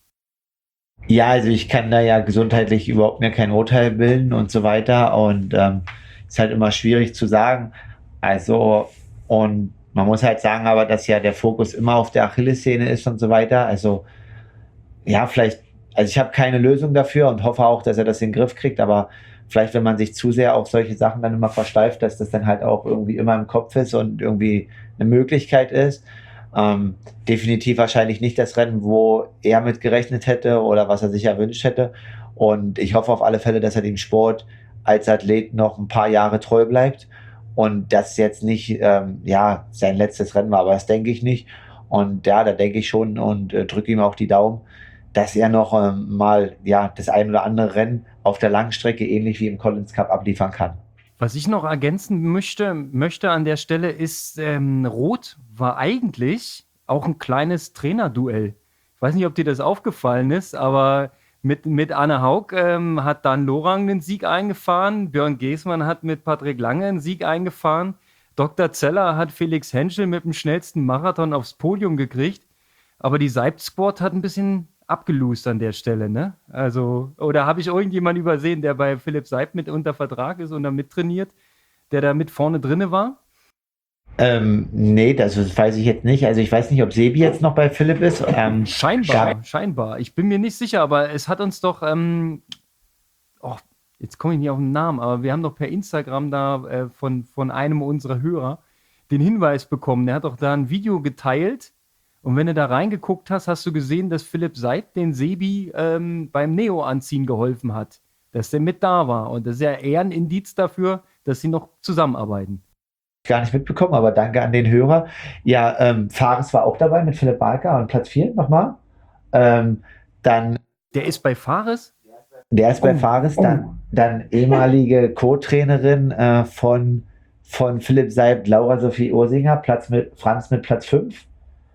Ja, also ich kann da ja gesundheitlich überhaupt mehr kein Urteil bilden und so weiter. Und ähm, ist halt immer schwierig zu sagen. Also, und man muss halt sagen, aber dass ja der Fokus immer auf der Achillessehne ist und so weiter. Also, ja, vielleicht, also ich habe keine Lösung dafür und hoffe auch, dass er das in den Griff kriegt, aber vielleicht, wenn man sich zu sehr auf solche Sachen dann immer versteift, dass das dann halt auch irgendwie immer im Kopf ist und irgendwie eine Möglichkeit ist. Ähm, definitiv wahrscheinlich nicht das Rennen, wo er mit gerechnet hätte oder was er sich erwünscht hätte. Und ich hoffe auf alle Fälle, dass er dem Sport als Athlet noch ein paar Jahre treu bleibt und das jetzt nicht ähm, ja, sein letztes Rennen war, aber das denke ich nicht. Und ja, da denke ich schon und äh, drücke ihm auch die Daumen, dass er noch ähm, mal ja, das ein oder andere Rennen auf der Langstrecke ähnlich wie im Collins Cup abliefern kann. Was ich noch ergänzen möchte, möchte an der Stelle ist, ähm, Rot war eigentlich auch ein kleines Trainerduell. Ich weiß nicht, ob dir das aufgefallen ist, aber mit, mit Anne Haug ähm, hat Dan Lorang den Sieg eingefahren, Björn Geßmann hat mit Patrick Lange einen Sieg eingefahren, Doktor Zeller hat Felix Henschel mit dem schnellsten Marathon aufs Podium gekriegt, aber die Seibt Squad hat ein bisschen abgelost an der Stelle, ne? Also, oder habe ich irgendjemanden übersehen, der bei Philipp Seibt mit unter Vertrag ist und da mittrainiert, der da mit vorne drinne war? Ähm, nee, das weiß ich jetzt nicht. Also ich weiß nicht, ob Sebi jetzt noch bei Philipp ist. Ähm, scheinbar, ja. scheinbar. Ich bin mir nicht sicher, aber es hat uns doch, ähm, oh, jetzt komme ich nicht auf den Namen, aber wir haben doch per Instagram da äh, von, von einem unserer Hörer den Hinweis bekommen. Der hat doch da ein Video geteilt. Und wenn du da reingeguckt hast, hast du gesehen, dass Philipp Seibt den Sebi ähm, beim Neo-Anziehen geholfen hat. Dass der mit da war. Und das ist ja eher ein Indiz dafür, dass sie noch zusammenarbeiten. Gar nicht mitbekommen, aber danke an den Hörer. Ja, ähm, Fares war auch dabei mit Philipp Barker und Platz vier nochmal. Ähm, dann. Der ist bei Fares? Der ist bei Oh, Fares, oh. dann, dann ehemalige Co-Trainerin äh, von, von Philipp Seibt, Laura Sophie Ursinger, Platz mit, Franz mit Platz fünf.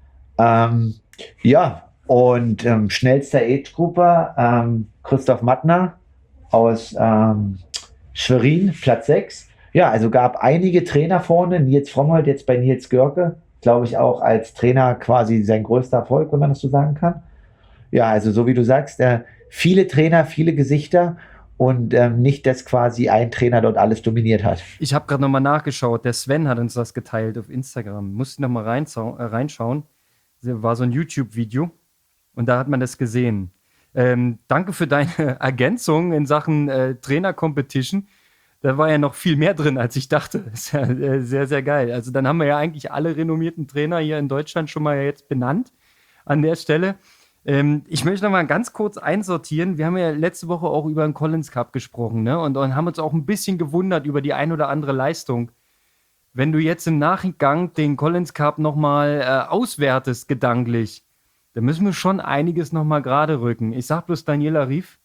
Ähm, ja, und ähm, schnellster Age-Grupper ähm, Christoph Mattner aus ähm, Schwerin, Platz sechs. Ja, also gab einige Trainer vorne. Nils Frommholt jetzt bei Nils Görke, glaube ich auch als Trainer quasi sein größter Erfolg, wenn man das so sagen kann. Ja, also so wie du sagst, äh, viele Trainer, viele Gesichter und ähm, nicht, dass quasi ein Trainer dort alles dominiert hat. Ich habe gerade nochmal nachgeschaut. Der Sven hat uns das geteilt auf Instagram. Musste nochmal reinsau- äh, reinschauen. Das war so ein YouTube-Video. Und da hat man das gesehen. Ähm, danke für deine Ergänzung in Sachen äh, Trainer-Competition. Da war ja noch viel mehr drin, als ich dachte. Ist ja äh, sehr, sehr geil. Also dann haben wir ja eigentlich alle renommierten Trainer hier in Deutschland schon mal jetzt benannt an der Stelle. Ähm, ich möchte noch mal ganz kurz einsortieren. Wir haben ja letzte Woche auch über den Collins Cup gesprochen, ne? Und, und haben uns auch ein bisschen gewundert über die ein oder andere Leistung. Wenn du jetzt im Nachgang den Collins Cup noch mal äh, auswertest, gedanklich, da müssen wir schon einiges noch mal gerade rücken. Ich sag bloß Daniela Ryf.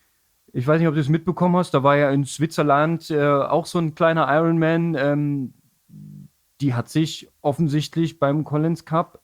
Ich weiß nicht, ob du es mitbekommen hast. Da war ja in Switzerland äh, auch so ein kleiner Ironman. Ähm, die hat sich offensichtlich beim Collins Cup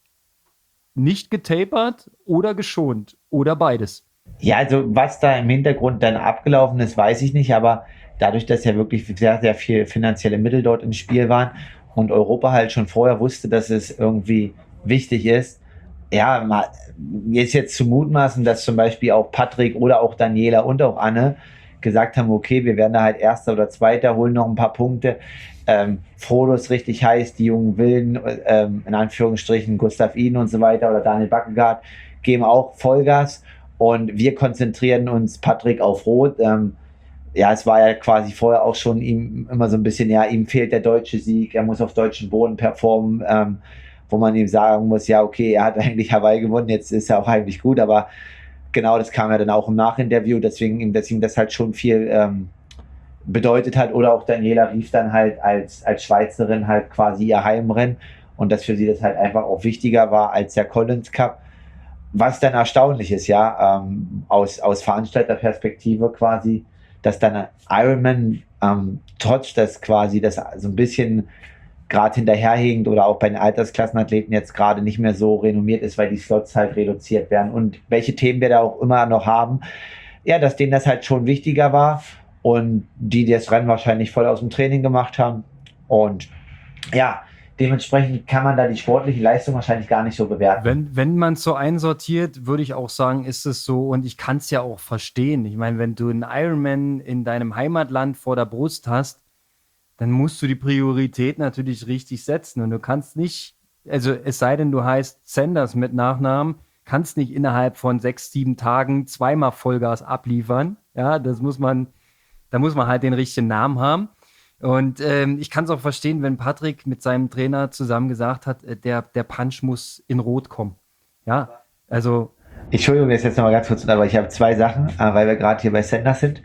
nicht getapert oder geschont oder beides. Ja, also was da im Hintergrund dann abgelaufen ist, weiß ich nicht, aber dadurch, dass ja wirklich sehr, sehr viel finanzielle Mittel dort im Spiel waren und Europa halt schon vorher wusste, dass es irgendwie wichtig ist, ja, mal, mir ist jetzt zu mutmaßen, dass zum Beispiel auch Patrick oder auch Daniela und auch Anne gesagt haben, okay, wir werden da halt Erster oder Zweiter, holen noch ein paar Punkte. Ähm, Frodo ist richtig heiß, die jungen Wilden, ähm, in Anführungsstrichen Gustav Iden und so weiter oder Daniel Backegaard geben auch Vollgas und wir konzentrieren uns, Patrick, auf Rot. Ähm, ja, es war ja quasi vorher auch schon ihm immer so ein bisschen, ja, ihm fehlt der deutsche Sieg, er muss auf deutschen Boden performen, ähm, wo man ihm sagen muss, ja, okay, er hat eigentlich Hawaii gewonnen, jetzt ist er auch eigentlich gut, aber genau, das kam ja dann auch im Nachinterview, deswegen, deswegen das halt schon viel ähm, bedeutet hat, oder auch Daniela Ryf dann halt als, als Schweizerin halt quasi ihr Heimrennen und dass für sie das halt einfach auch wichtiger war als der Collins Cup, was dann erstaunlich ist, ja, ähm, aus, aus Veranstalterperspektive quasi, dass dann Ironman ähm, trotz das quasi das so ein bisschen gerade hinterherhegend oder auch bei den Altersklassenathleten jetzt gerade nicht mehr so renommiert ist, weil die Slots halt reduziert werden und welche Themen wir da auch immer noch haben, ja, dass denen das halt schon wichtiger war und die das Rennen wahrscheinlich voll aus dem Training gemacht haben und ja, dementsprechend kann man da die sportliche Leistung wahrscheinlich gar nicht so bewerten. Wenn, wenn man es so einsortiert, würde ich auch sagen, ist es so und ich kann es ja auch verstehen. Ich meine, wenn du einen Ironman in deinem Heimatland vor der Brust hast, dann musst du die Priorität natürlich richtig setzen. Und du kannst nicht, also es sei denn, du heißt Sanders mit Nachnamen, kannst nicht innerhalb von sechs, sieben Tagen zweimal Vollgas abliefern. Ja, das muss man, da muss man halt den richtigen Namen haben. Und ähm, ich kann es auch verstehen, wenn Patrick mit seinem Trainer zusammen gesagt hat, äh, der, der Punch muss in Rot kommen. Ja, also. Entschuldigung, jetzt jetzt nochmal ganz kurz, aber ich habe zwei Sachen, äh, weil wir gerade hier bei Sanders sind.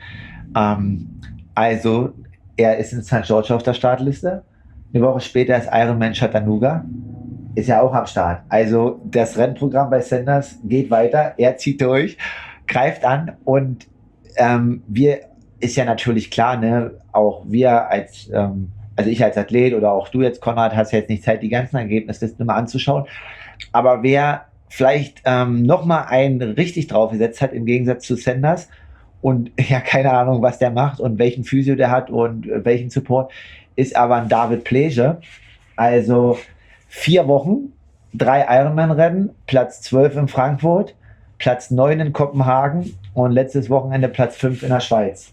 Ähm, also, er ist in Sankt George auf der Startliste. Eine Woche später ist Ironman Chattanooga. Ist ja auch am Start. Also das Rennprogramm bei Sanders geht weiter. Er zieht durch, greift an und ähm, wir ist ja natürlich klar, ne, auch wir als, ähm, also ich als Athlet oder auch du jetzt, Konrad, hast ja jetzt nicht Zeit, die ganzen Ergebnislisten mal anzuschauen. Aber wer vielleicht ähm, nochmal einen richtig draufgesetzt hat, im Gegensatz zu Sanders, und ja, keine Ahnung, was der macht und welchen Physio der hat und welchen Support, ist aber ein David Pleasure. Also vier Wochen, drei Ironman-Rennen, Platz zwölf in Frankfurt, Platz neun in Kopenhagen und letztes Wochenende Platz fünf in der Schweiz.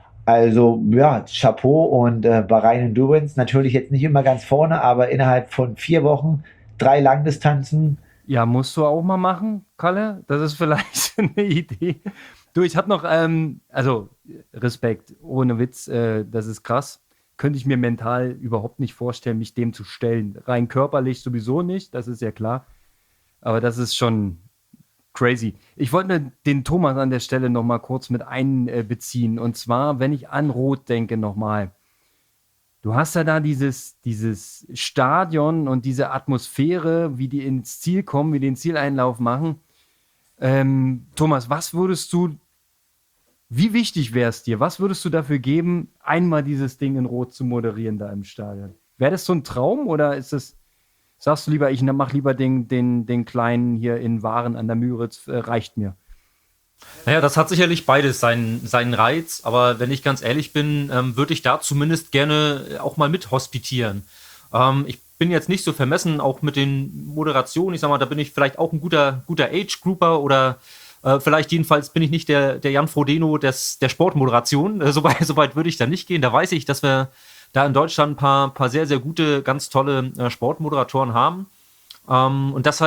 Also ja, Chapeau und äh, Bahrain Endurance, natürlich jetzt nicht immer ganz vorne, aber innerhalb von vier Wochen drei Langdistanzen. Ja, musst du auch mal machen, Kalle. Das ist vielleicht eine Idee. Du, ich habe noch, ähm, also Respekt, ohne Witz, äh, das ist krass. Könnte ich mir mental überhaupt nicht vorstellen, mich dem zu stellen. Rein körperlich sowieso nicht, das ist ja klar. Aber das ist schon crazy. Ich wollte den Thomas an der Stelle noch mal kurz mit einbeziehen. Und zwar, wenn ich an Rot denke nochmal. Du hast ja da dieses, dieses Stadion und diese Atmosphäre, wie die ins Ziel kommen, wie die den Zieleinlauf machen. Ähm, Thomas, was würdest du, wie wichtig wäre es dir, was würdest du dafür geben, einmal dieses Ding in Rot zu moderieren da im Stadion? Wäre das so ein Traum oder ist es, sagst du lieber, ich mache lieber den, den, den kleinen hier in Waren an der Müritz, äh, reicht mir? Naja, das hat sicherlich beides seinen, seinen Reiz, aber wenn ich ganz ehrlich bin, ähm, würde ich da zumindest gerne auch mal mit hospitieren. Ähm, ich bin jetzt nicht so vermessen, auch mit den Moderationen. Ich sag mal, da bin ich vielleicht auch ein guter, guter Age-Grouper oder äh, vielleicht jedenfalls bin ich nicht der, der Jan Frodeno des, der Sportmoderation. Äh, Soweit so weit würde ich da nicht gehen. Da weiß ich, dass wir da in Deutschland ein paar, paar sehr, sehr gute, ganz tolle äh, Sportmoderatoren haben. Ähm, und deshalb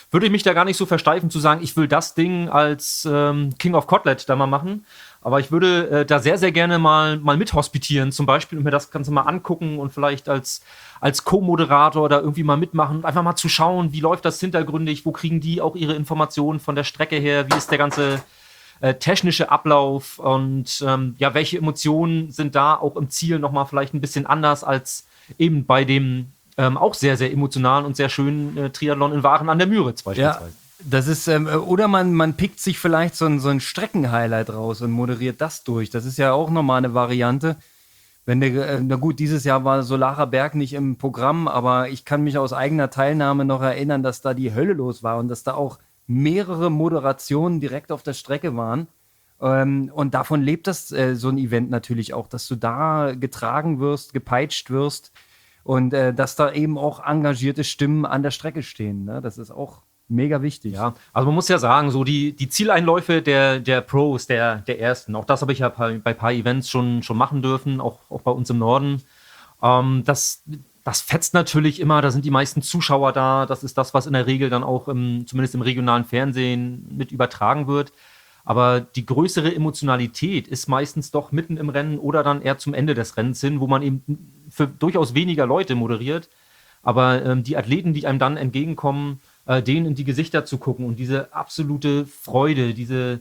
würde ich mich da gar nicht so versteifen zu sagen, ich will das Ding als ähm, King of Kotlet da mal machen. Aber ich würde äh, da sehr, sehr gerne mal, mal mithospitieren zum Beispiel und mir das Ganze mal angucken und vielleicht als, als Co-Moderator da irgendwie mal mitmachen. Einfach mal zu schauen, wie läuft das hintergründig, wo kriegen die auch ihre Informationen von der Strecke her, wie ist der ganze äh, technische Ablauf und ähm, ja, welche Emotionen sind da auch im Ziel nochmal vielleicht ein bisschen anders als eben bei dem ähm, auch sehr, sehr emotionalen und sehr schönen äh, Triathlon in Waren an der Müritz beispielsweise. Ja. Das ist, ähm, oder man, man pickt sich vielleicht so ein, so ein Streckenhighlight raus und moderiert das durch. Das ist ja auch nochmal eine Variante. Wenn der, äh, na gut, dieses Jahr war Solarer Berg nicht im Programm, aber ich kann mich aus eigener Teilnahme noch erinnern, dass da die Hölle los war und dass da auch mehrere Moderationen direkt auf der Strecke waren. Ähm, und davon lebt das, äh, so ein Event natürlich auch, dass du da getragen wirst, gepeitscht wirst und äh, dass da eben auch engagierte Stimmen an der Strecke stehen. Ne? Das ist auch mega wichtig. Ja, also man muss ja sagen, so die, die Zieleinläufe der, der Pros, der, der ersten, auch das habe ich ja bei, bei ein paar Events schon, schon machen dürfen, auch, auch bei uns im Norden. Ähm, das, das fetzt natürlich immer, da sind die meisten Zuschauer da, das ist das, was in der Regel dann auch im, zumindest im regionalen Fernsehen mit übertragen wird. Aber die größere Emotionalität ist meistens doch mitten im Rennen oder dann eher zum Ende des Rennens hin, wo man eben für durchaus weniger Leute moderiert. Aber ähm, die Athleten, die einem dann entgegenkommen, denen in die Gesichter zu gucken und diese absolute Freude, diese,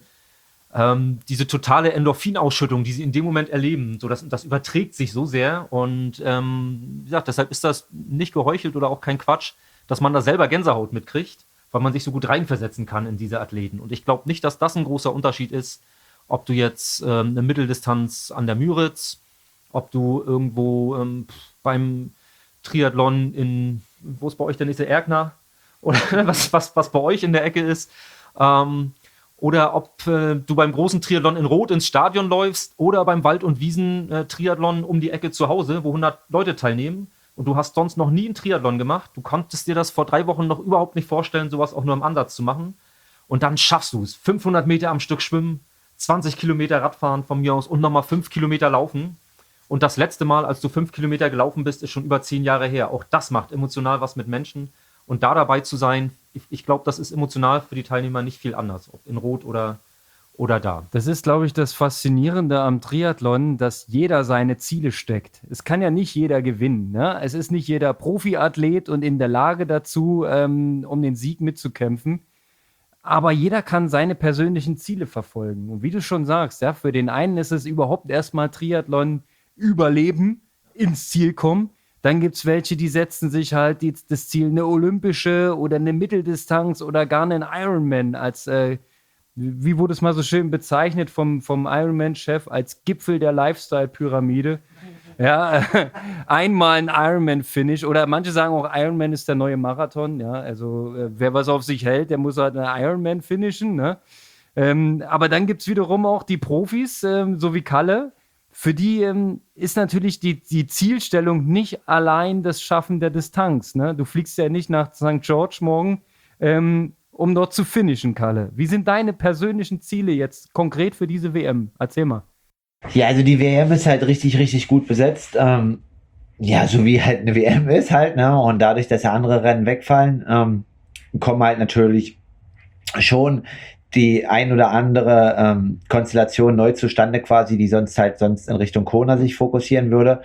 ähm, diese totale Endorphinausschüttung, die sie in dem Moment erleben, so das, das überträgt sich so sehr und ähm, wie gesagt, deshalb ist das nicht geheuchelt oder auch kein Quatsch, dass man da selber Gänsehaut mitkriegt, weil man sich so gut reinversetzen kann in diese Athleten. Und ich glaube nicht, dass das ein großer Unterschied ist, ob du jetzt ähm, eine Mitteldistanz an der Müritz, ob du irgendwo ähm, beim Triathlon in, wo ist bei euch der nächste Erkner? Oder was, was, was bei euch in der Ecke ist. Ähm, oder ob äh, du beim großen Triathlon in Rot ins Stadion läufst oder beim Wald- und Wiesen-Triathlon um die Ecke zu Hause, wo hundert Leute teilnehmen und du hast sonst noch nie einen Triathlon gemacht. Du konntest dir das vor drei Wochen noch überhaupt nicht vorstellen, sowas auch nur im Ansatz zu machen. Und dann schaffst du es. fünfhundert Meter am Stück schwimmen, zwanzig Kilometer Radfahren von mir aus und nochmal fünf Kilometer laufen. Und das letzte Mal, als du fünf Kilometer gelaufen bist, ist schon über zehn Jahre her. Auch das macht emotional was mit Menschen. Und da dabei zu sein, ich, ich glaube, das ist emotional für die Teilnehmer nicht viel anders, ob in Rot oder, oder da. Das ist, glaube ich, das Faszinierende am Triathlon, dass jeder seine Ziele steckt. Es kann ja nicht jeder gewinnen. Ne? Es ist nicht jeder Profiathlet und in der Lage dazu, ähm, um den Sieg mitzukämpfen. Aber jeder kann seine persönlichen Ziele verfolgen. Und wie du schon sagst, ja, für den einen ist es überhaupt erstmal Triathlon überleben, ins Ziel kommen. Dann gibt es welche, die setzen sich halt die, das Ziel, eine olympische oder eine Mitteldistanz oder gar einen Ironman als, äh, wie wurde es mal so schön bezeichnet vom, vom Ironman-Chef, als Gipfel der Lifestyle-Pyramide. Ja, einmal ein Ironman-Finish oder manche sagen auch, Ironman ist der neue Marathon. Ja, also äh, wer was auf sich hält, der muss halt einen Ironman finishen. Ne? Ähm, aber dann gibt es wiederum auch die Profis, ähm, so wie Kalle. Für die ähm, ist natürlich die, die Zielstellung nicht allein das Schaffen der Distanz. Ne? Du fliegst ja nicht nach Sankt George morgen, ähm, um dort zu finishen, Kalle. Wie sind deine persönlichen Ziele jetzt konkret für diese W M? Erzähl mal. Ja, also die W M ist halt richtig, richtig gut besetzt. Ähm, ja, so wie halt eine W M ist halt, ne? Und dadurch, dass ja andere Rennen wegfallen, ähm, kommen halt natürlich schon die ein oder andere ähm, Konstellation neu zustande quasi, die sonst halt sonst in Richtung Kona sich fokussieren würde.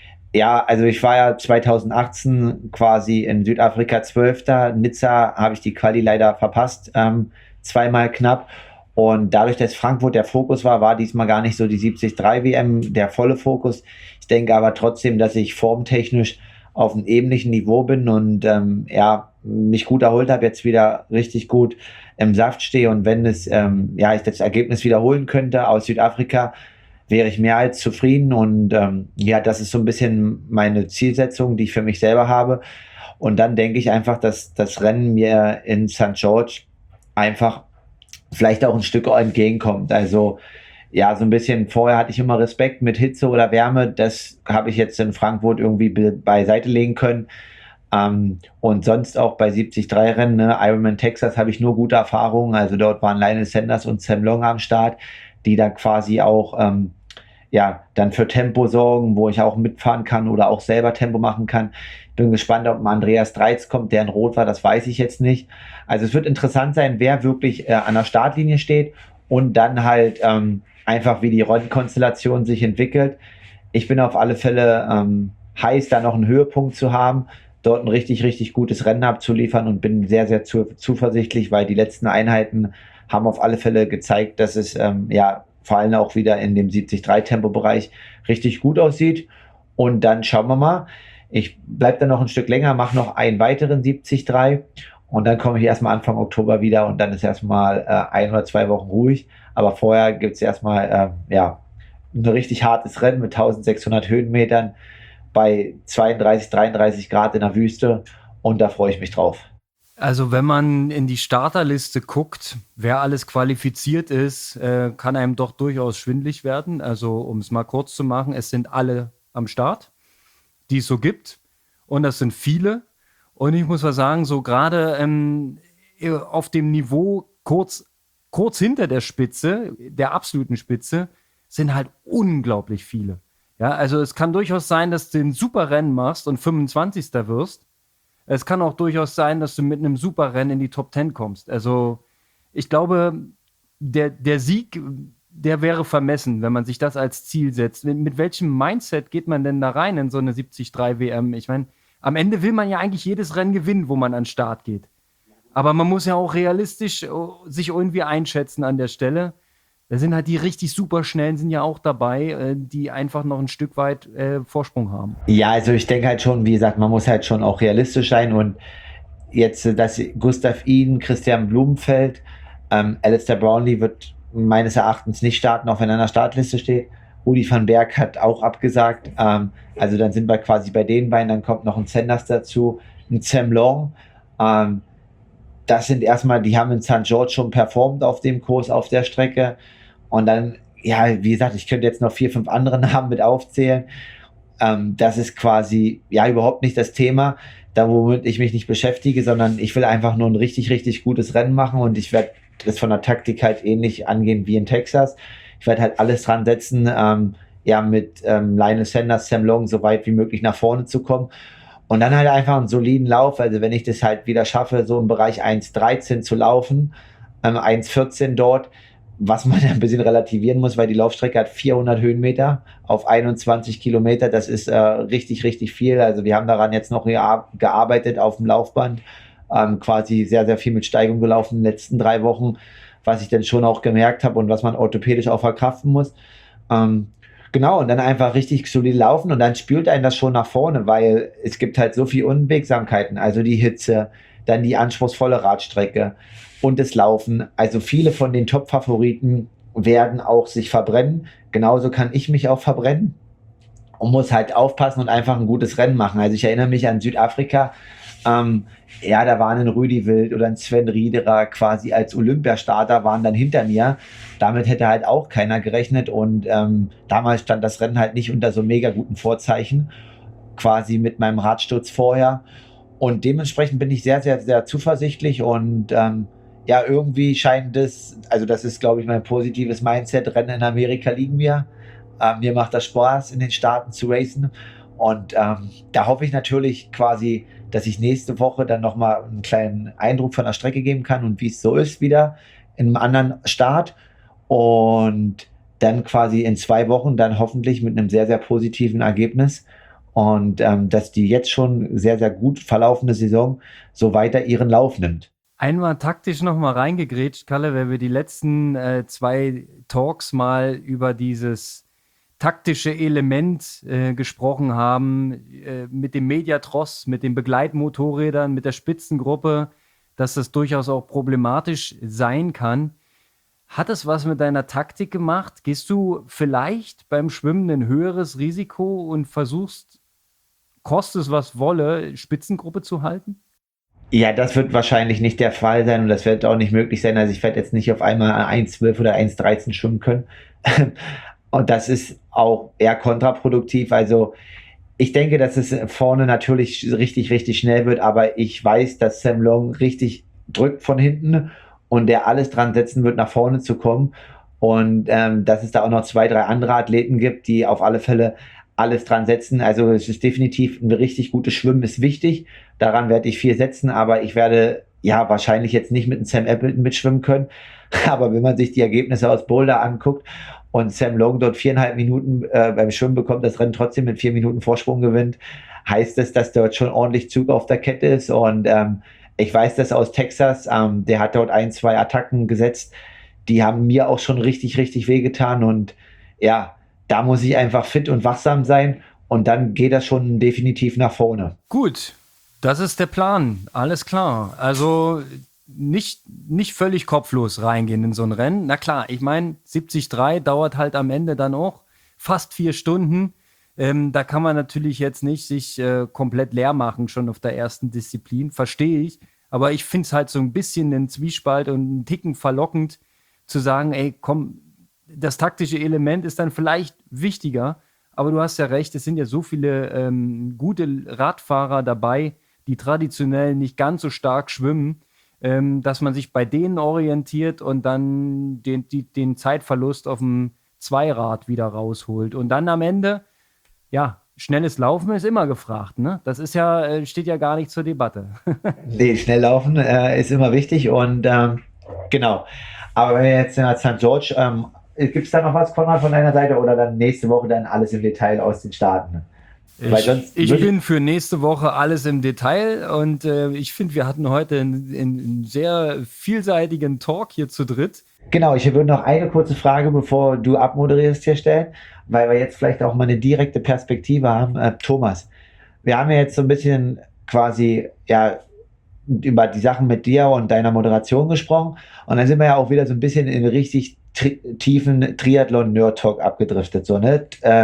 Ja, also ich war ja zwanzig achtzehn quasi in Südafrika Zwölfter. Nizza habe ich die Quali leider verpasst, ähm, zweimal knapp. Und dadurch, dass Frankfurt der Fokus war, war diesmal gar nicht so die siebzig drei W M der volle Fokus. Ich denke aber trotzdem, dass ich formtechnisch auf einem ähnlichen Niveau bin und ähm, ja, mich gut erholt habe, jetzt wieder richtig gut im Saft stehe. Und wenn es, ähm, ja, ich das Ergebnis wiederholen könnte aus Südafrika, wäre ich mehr als zufrieden. Und ähm, ja, das ist so ein bisschen meine Zielsetzung, die ich für mich selber habe. Und dann denke ich einfach, dass das Rennen mir in Sankt George einfach vielleicht auch ein Stück entgegenkommt. Also ja, so ein bisschen, vorher hatte ich immer Respekt mit Hitze oder Wärme, das habe ich jetzt in Frankfurt irgendwie be- beiseite legen können. Ähm, und sonst auch bei siebzig drei Rennen, ne, Ironman Texas habe ich nur gute Erfahrungen, also dort waren Lionel Sanders und Sam Long am Start, die da quasi auch ähm, ja, dann für Tempo sorgen, wo ich auch mitfahren kann oder auch selber Tempo machen kann. Bin gespannt, ob ein Andreas Dreiz kommt, der in Rot war, das weiß ich jetzt nicht. Also es wird interessant sein, wer wirklich äh, an der Startlinie steht und dann halt ähm, einfach, wie die Rollenkonstellation sich entwickelt. Ich bin auf alle Fälle ähm, heiß, da noch einen Höhepunkt zu haben, dort ein richtig, richtig gutes Rennen abzuliefern und bin sehr, sehr zu, zuversichtlich, weil die letzten Einheiten haben auf alle Fälle gezeigt, dass es ähm, ja vor allem auch wieder in dem siebzig drei Tempobereich richtig gut aussieht. Und dann schauen wir mal. Ich bleibe dann noch ein Stück länger, mache noch einen weiteren siebzig drei und dann komme ich erstmal Anfang Oktober wieder und dann ist erstmal äh, ein oder zwei Wochen ruhig. Aber vorher gibt es erstmal äh, ja, ein richtig hartes Rennen mit eintausendsechshundert Höhenmetern bei zweiunddreißig, dreiunddreißig Grad in der Wüste und da freue ich mich drauf. Also wenn man in die Starterliste guckt, wer alles qualifiziert ist, äh, kann einem doch durchaus schwindelig werden. Also um es mal kurz zu machen, es sind alle am Start, die es so gibt. Und das sind viele. Und ich muss mal sagen, so gerade ähm, auf dem Niveau kurz, kurz hinter der Spitze, der absoluten Spitze, sind halt unglaublich viele. Ja, also es kann durchaus sein, dass du ein super Rennen machst und fünfundzwanzigster wirst. Es kann auch durchaus sein, dass du mit einem Superrennen in die Top zehn kommst. Also ich glaube, der, der Sieg, der wäre vermessen, wenn man sich das als Ziel setzt. Mit, mit welchem Mindset geht man denn da rein in so eine siebzig drei W M? Ich meine, am Ende will man ja eigentlich jedes Rennen gewinnen, wo man an den Start geht. Aber man muss ja auch realistisch sich irgendwie einschätzen an der Stelle. Da sind halt die richtig super Schnellen sind ja auch dabei, die einfach noch ein Stück weit äh, Vorsprung haben. Ja, also ich denke halt schon, wie gesagt, man muss halt schon auch realistisch sein und jetzt, dass Gustav Iden, Christian Blumenfeld, ähm, Alistair Brownlee wird meines Erachtens nicht starten, auch wenn er an der Startliste steht. Rudi van Berg hat auch abgesagt, ähm, also dann sind wir quasi bei den beiden, dann kommt noch ein Sanders dazu, ein Sam Long, ähm, das sind erstmal, die haben in Sankt George schon performt auf dem Kurs, auf der Strecke. Und dann, ja, wie gesagt, ich könnte jetzt noch vier, fünf andere Namen mit aufzählen. Ähm, das ist quasi, ja, überhaupt nicht das Thema, da womit ich mich nicht beschäftige, sondern ich will einfach nur ein richtig, richtig gutes Rennen machen und ich werde das von der Taktik halt ähnlich angehen wie in Texas. Ich werde halt alles dran setzen, ähm, ja, mit ähm, Lionel Sanders, Sam Long so weit wie möglich nach vorne zu kommen. Und dann halt einfach einen soliden Lauf, also wenn ich das halt wieder schaffe, so im Bereich eins dreizehn zu laufen, ähm, eins vierzehn dort, was man ein bisschen relativieren muss, weil die Laufstrecke hat vierhundert Höhenmeter auf einundzwanzig Kilometer. Das ist äh, richtig, richtig viel. Also wir haben daran jetzt noch gearbeitet auf dem Laufband, ähm, quasi sehr, sehr viel mit Steigung gelaufen in den letzten drei Wochen, was ich dann schon auch gemerkt habe und was man orthopädisch auch verkraften muss. Ähm, genau, und dann einfach richtig solide laufen und dann spült einen das schon nach vorne, weil es gibt halt so viele Unwegsamkeiten. Also die Hitze, dann die anspruchsvolle Radstrecke und das Laufen. Also viele von den Top-Favoriten werden auch sich verbrennen. Genauso kann ich mich auch verbrennen und muss halt aufpassen und einfach ein gutes Rennen machen. Also ich erinnere mich an Südafrika. Ähm, ja, da waren ein Rüdi Wild oder ein Sven Riederer quasi als Olympiastarter waren dann hinter mir. Damit hätte halt auch keiner gerechnet und ähm, damals stand das Rennen halt nicht unter so mega guten Vorzeichen, quasi mit meinem Radsturz vorher. Und dementsprechend bin ich sehr, sehr, sehr zuversichtlich und ähm, ja, irgendwie scheint es, also das ist, glaube ich, mein positives Mindset, Rennen in Amerika liegen mir. Ähm, mir macht das Spaß, in den Staaten zu racen und ähm, da hoffe ich natürlich quasi, dass ich nächste Woche dann nochmal einen kleinen Eindruck von der Strecke geben kann und wie es so ist wieder in einem anderen Start und dann quasi in zwei Wochen dann hoffentlich mit einem sehr, sehr positiven Ergebnis und ähm, dass die jetzt schon sehr, sehr gut verlaufende Saison so weiter ihren Lauf nimmt. Einmal taktisch nochmal reingegrätscht, Kalle, wenn wir die letzten äh, zwei Talks mal über dieses taktische Element äh, gesprochen haben, äh, mit dem Mediatross, mit den Begleitmotorrädern, mit der Spitzengruppe, dass das durchaus auch problematisch sein kann. Hat es was mit deiner Taktik gemacht? Gehst du vielleicht beim Schwimmen ein höheres Risiko und versuchst, kostet es was wolle, Spitzengruppe zu halten? Ja, das wird wahrscheinlich nicht der Fall sein und das wird auch nicht möglich sein. Also ich werde jetzt nicht auf einmal eins zwölf oder eins dreizehn schwimmen können. Und das ist auch eher kontraproduktiv. Also ich denke, dass es vorne natürlich richtig, richtig schnell wird, aber ich weiß, dass Sam Long richtig drückt von hinten und der alles dran setzen wird, nach vorne zu kommen. und ähm, dass es da auch noch zwei, drei andere Athleten gibt, die auf alle Fälle alles dran setzen. Also es ist definitiv ein richtig gutes Schwimmen, ist wichtig. Daran werde ich viel setzen, aber ich werde ja wahrscheinlich jetzt nicht mit einem Sam Appleton mitschwimmen können. Aber wenn man sich die Ergebnisse aus Boulder anguckt und Sam Logan dort viereinhalb Minuten äh, beim Schwimmen bekommt, das Rennen trotzdem mit vier Minuten Vorsprung gewinnt, heißt es, dass dort schon ordentlich Zug auf der Kette ist. Und ähm, ich weiß das aus Texas, ähm, der hat dort ein, zwei Attacken gesetzt, die haben mir auch schon richtig, richtig wehgetan. Und ja, da muss ich einfach fit und wachsam sein und dann geht das schon definitiv nach vorne. Gut, das ist der Plan, alles klar. Also nicht, nicht völlig kopflos reingehen in so ein Rennen. Na klar, ich meine, siebzig Komma drei dauert halt am Ende dann auch fast vier Stunden. Ähm, da kann man natürlich jetzt nicht sich äh, komplett leer machen, schon auf der ersten Disziplin, verstehe ich. Aber ich finde es halt so ein bisschen ein Zwiespalt und einen Ticken verlockend zu sagen, ey, komm, das taktische Element ist dann vielleicht wichtiger, aber du hast ja recht, es sind ja so viele ähm, gute Radfahrer dabei, die traditionell nicht ganz so stark schwimmen, ähm, dass man sich bei denen orientiert und dann den, die, den Zeitverlust auf dem Zweirad wieder rausholt. Und dann am Ende, ja, schnelles Laufen ist immer gefragt, ne? Das ist ja, äh, steht ja gar nicht zur Debatte. Nee, schnell laufen äh, ist immer wichtig und ähm, genau. Aber wenn wir jetzt nach Sankt George, ähm, gibt es da noch was, Konrad, von deiner Seite oder dann nächste Woche dann alles im Detail aus den Staaten? Ich, ich bin für nächste Woche alles im Detail und äh, ich finde, wir hatten heute einen, einen sehr vielseitigen Talk hier zu dritt. Genau, ich würde noch eine kurze Frage, bevor du abmoderierst, hier stellen, weil wir jetzt vielleicht auch mal eine direkte Perspektive haben. Äh, Thomas, wir haben ja jetzt so ein bisschen quasi ja über die Sachen mit dir und deiner Moderation gesprochen und dann sind wir ja auch wieder so ein bisschen in richtig tri- tiefen Triathlon-Nerd-Talk abgedriftet, so, ne? Äh,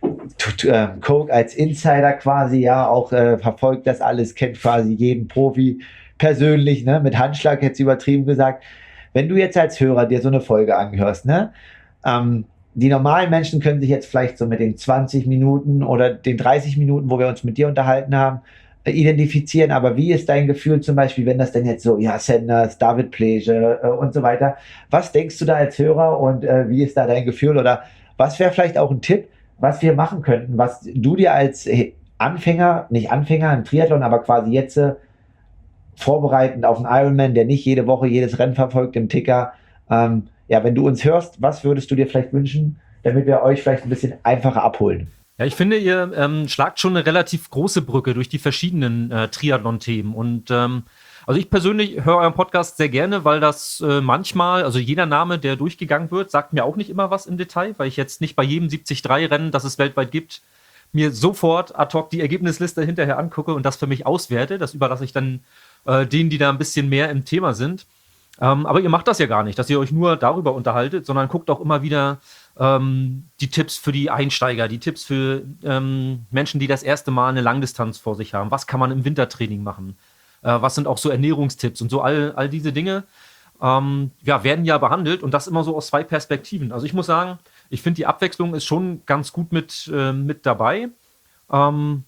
Coke als Insider quasi, ja, auch äh, verfolgt das alles, kennt quasi jeden Profi persönlich, ne, mit Handschlag jetzt übertrieben gesagt. Wenn du jetzt als Hörer dir so eine Folge angehörst, ne, ähm, die normalen Menschen können sich jetzt vielleicht so mit den zwanzig Minuten oder den dreißig Minuten, wo wir uns mit dir unterhalten haben, äh, identifizieren, aber wie ist dein Gefühl zum Beispiel, wenn das denn jetzt so, ja, Sanders, David Plege äh, und so weiter, was denkst du da als Hörer und äh, wie ist da dein Gefühl oder was wäre vielleicht auch ein Tipp, was wir machen könnten, was du dir als Anfänger, nicht Anfänger im Triathlon, aber quasi jetzt äh, vorbereitend auf einen Ironman, der nicht jede Woche jedes Rennen verfolgt im Ticker. Ähm, ja, wenn du uns hörst, was würdest du dir vielleicht wünschen, damit wir euch vielleicht ein bisschen einfacher abholen? Ja, ich finde, ihr ähm, schlagt schon eine relativ große Brücke durch die verschiedenen äh, Triathlon-Themen. Und ähm, also ich persönlich höre euren Podcast sehr gerne, weil das äh, manchmal, also jeder Name, der durchgegangen wird, sagt mir auch nicht immer was im Detail, weil ich jetzt nicht bei jedem siebzig Komma drei Rennen, das es weltweit gibt, mir sofort ad hoc die Ergebnisliste hinterher angucke und das für mich auswerte. Das überlasse ich dann äh, denen, die da ein bisschen mehr im Thema sind. Ähm, aber ihr macht das ja gar nicht, dass ihr euch nur darüber unterhaltet, sondern guckt auch immer wieder ähm, die Tipps für die Einsteiger, die Tipps für ähm, Menschen, die das erste Mal eine Langdistanz vor sich haben. Was kann man im Wintertraining machen? Äh, was sind auch so Ernährungstipps und so all, all diese Dinge ähm, ja, werden ja behandelt und das immer so aus zwei Perspektiven. Also ich muss sagen, ich finde die Abwechslung ist schon ganz gut mit, äh, mit dabei. Ähm,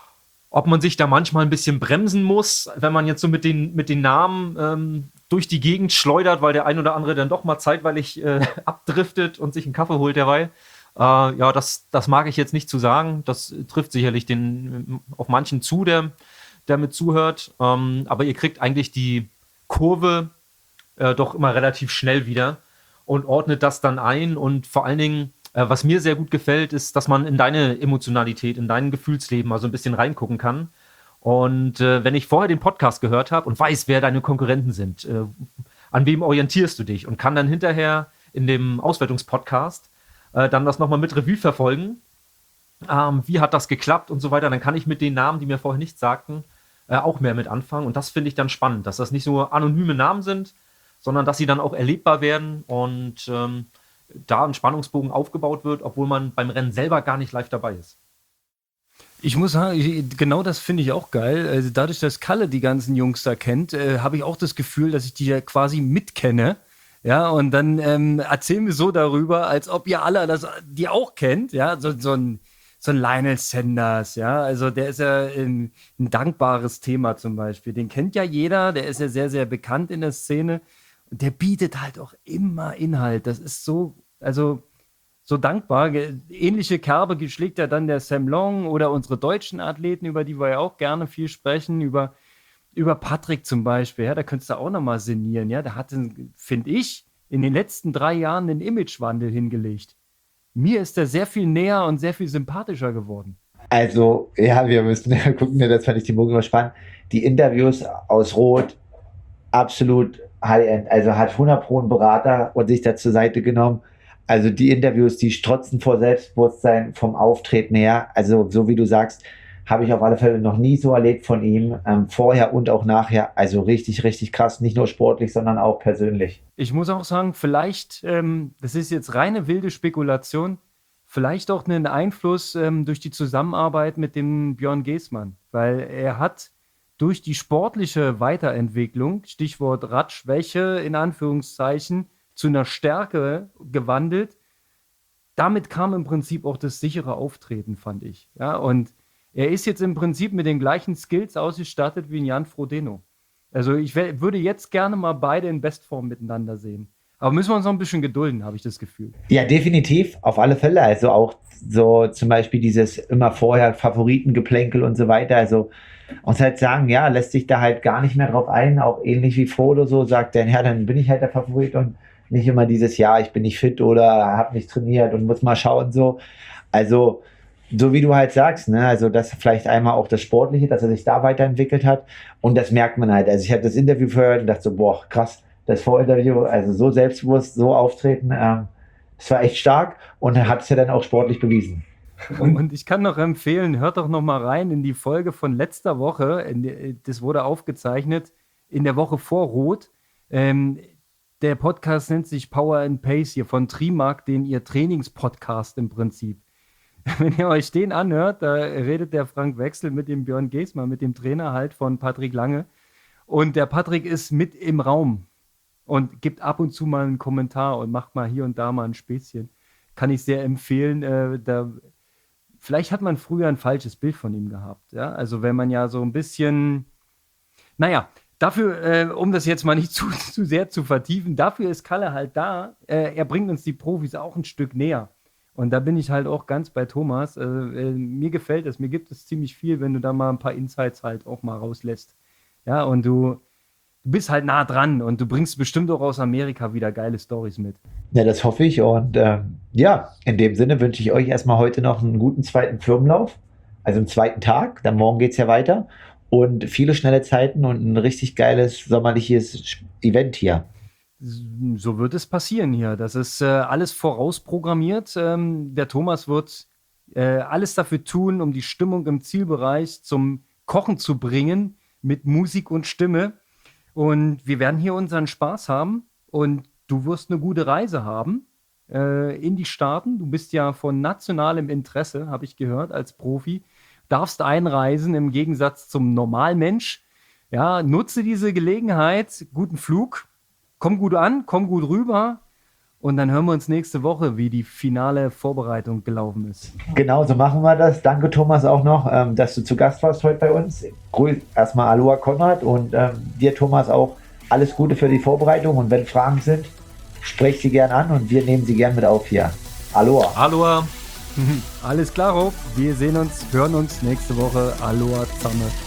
ob man sich da manchmal ein bisschen bremsen muss, wenn man jetzt so mit den, mit den Namen ähm, durch die Gegend schleudert, weil der ein oder andere dann doch mal zeitweilig äh, abdriftet und sich einen Kaffee holt derweil. Äh, ja, das, das mag ich jetzt nicht zu sagen. Das trifft sicherlich den, auf manchen zu, der, der mit zuhört. Ähm, aber ihr kriegt eigentlich die Kurve äh, doch immer relativ schnell wieder und ordnet das dann ein. Und vor allen Dingen, äh, was mir sehr gut gefällt, ist, dass man in deine Emotionalität, in dein Gefühlsleben mal so ein bisschen reingucken kann. Und äh, wenn ich vorher den Podcast gehört habe und weiß, wer deine Konkurrenten sind, äh, an wem orientierst du dich und kann dann hinterher in dem Auswertungspodcast äh, dann das nochmal mit Revue verfolgen, ähm, wie hat das geklappt und so weiter, dann kann ich mit den Namen, die mir vorher nichts sagten, äh, auch mehr mit anfangen. Und das finde ich dann spannend, dass das nicht so anonyme Namen sind, sondern dass sie dann auch erlebbar werden und ähm, da ein Spannungsbogen aufgebaut wird, obwohl man beim Rennen selber gar nicht live dabei ist. Ich muss sagen, ich, genau das finde ich auch geil. Also dadurch, dass Kalle die ganzen Jungs da kennt, äh, habe ich auch das Gefühl, dass ich die ja quasi mitkenne. Ja, und dann ähm, erzählen wir so darüber, als ob ihr alle das die auch kennt. Ja, so, so ein so ein Lionel Sanders, ja, also der ist ja ein, ein dankbares Thema zum Beispiel. Den kennt ja jeder, der ist ja sehr, sehr bekannt in der Szene. Der bietet halt auch immer Inhalt. Das ist so, also so dankbar. Ähnliche Kerbe schlägt ja dann der Sam Long oder unsere deutschen Athleten, über die wir ja auch gerne viel sprechen, über, über Patrick zum Beispiel. Ja, da könntest du auch nochmal sinnieren. Ja, der hatte, finde ich, in den letzten drei Jahren einen Imagewandel hingelegt. Mir ist er sehr viel näher und sehr viel sympathischer geworden. Also, ja, wir müssen gucken, das fand ich die Morgen immer spannend. Die Interviews aus Rot, absolut High-End. Also hat hundert Pro einen Berater und sich da zur Seite genommen. Also die Interviews, die strotzen vor Selbstbewusstsein vom Auftreten her. Also so wie du sagst, habe ich auf alle Fälle noch nie so erlebt von ihm. Ähm, vorher und auch nachher. Also richtig, richtig krass. Nicht nur sportlich, sondern auch persönlich. Ich muss auch sagen, vielleicht, ähm, das ist jetzt reine wilde Spekulation, vielleicht auch einen Einfluss ähm, durch die Zusammenarbeit mit dem Björn Geßmann. Weil er hat durch die sportliche Weiterentwicklung, Stichwort Radschwäche in Anführungszeichen, zu einer Stärke gewandelt. Damit kam im Prinzip auch das sichere Auftreten, fand ich. Ja, und er ist jetzt im Prinzip mit den gleichen Skills ausgestattet wie ein Jan Frodeno. Also ich wär, würde jetzt gerne mal beide in Bestform miteinander sehen. Aber müssen wir uns noch ein bisschen gedulden, habe ich das Gefühl. Ja, definitiv, auf alle Fälle. Also auch so zum Beispiel dieses immer vorher Favoritengeplänkel und so weiter. Also uns halt sagen, ja, lässt sich da halt gar nicht mehr drauf ein. Auch ähnlich wie Frodo so sagt, dann, ja, dann bin ich halt der Favorit und nicht immer dieses, ja, ich bin nicht fit oder habe nicht trainiert und muss mal schauen so. Also so wie du halt sagst, ne, also das vielleicht einmal auch das Sportliche, dass er sich da weiterentwickelt hat und das merkt man halt. Also ich habe das Interview gehört und dachte so, boah, krass, das Vorinterview, also so selbstbewusst, so auftreten, ähm, das war echt stark und er hat es ja dann auch sportlich bewiesen. Und ich kann noch empfehlen, hört doch noch mal rein in die Folge von letzter Woche, in die, das wurde aufgezeichnet in der Woche vor Rot. Ähm, der Podcast nennt sich Power and Pace hier von Trimark, den ihr Trainingspodcast im Prinzip. Wenn ihr euch den anhört, da redet der Frank Wechsel mit dem Björn Geßmann, mit dem Trainer halt von Patrick Lange. Und der Patrick ist mit im Raum und gibt ab und zu mal einen Kommentar und macht mal hier und da mal ein Späßchen. Kann ich sehr empfehlen. Äh, da, vielleicht hat man früher ein falsches Bild von ihm gehabt. Ja? Also wenn man ja so ein bisschen, naja, dafür, äh, um das jetzt mal nicht zu, zu sehr zu vertiefen, dafür ist Kalle halt da. Äh, er bringt uns die Profis auch ein Stück näher. Und da bin ich halt auch ganz bei Thomas. Äh, äh, mir gefällt es, mir gibt es ziemlich viel, wenn du da mal ein paar Insights halt auch mal rauslässt. Ja, und du, du bist halt nah dran und du bringst bestimmt auch aus Amerika wieder geile Storys mit. Ja, das hoffe ich. Und ähm, ja, in dem Sinne wünsche ich euch erstmal heute noch einen guten zweiten Firmenlauf, also einen zweiten Tag. Dann morgen geht es ja weiter. Und viele schnelle Zeiten und ein richtig geiles sommerliches Event hier. So wird es passieren hier. Das ist äh, alles vorausprogrammiert. Ähm, der Thomas wird äh, alles dafür tun, um die Stimmung im Zielbereich zum Kochen zu bringen mit Musik und Stimme. Und wir werden hier unseren Spaß haben und du wirst eine gute Reise haben äh, in die Staaten. Du bist ja von nationalem Interesse, habe ich gehört, als Profi. Darfst einreisen im Gegensatz zum Normalmensch. Ja, nutze diese Gelegenheit, guten Flug. Komm gut an, komm gut rüber und dann hören wir uns nächste Woche, wie die finale Vorbereitung gelaufen ist. Genau, so machen wir das. Danke, Thomas, auch noch, ähm, dass du zu Gast warst heute bei uns. Grüß erstmal Aloha Konrad und ähm, dir, Thomas, auch alles Gute für die Vorbereitung und wenn Fragen sind, sprecht sie gern an und wir nehmen sie gern mit auf hier. Aloha. Aloha. Alles klar, wir sehen uns, hören uns nächste Woche. Aloha zusammen.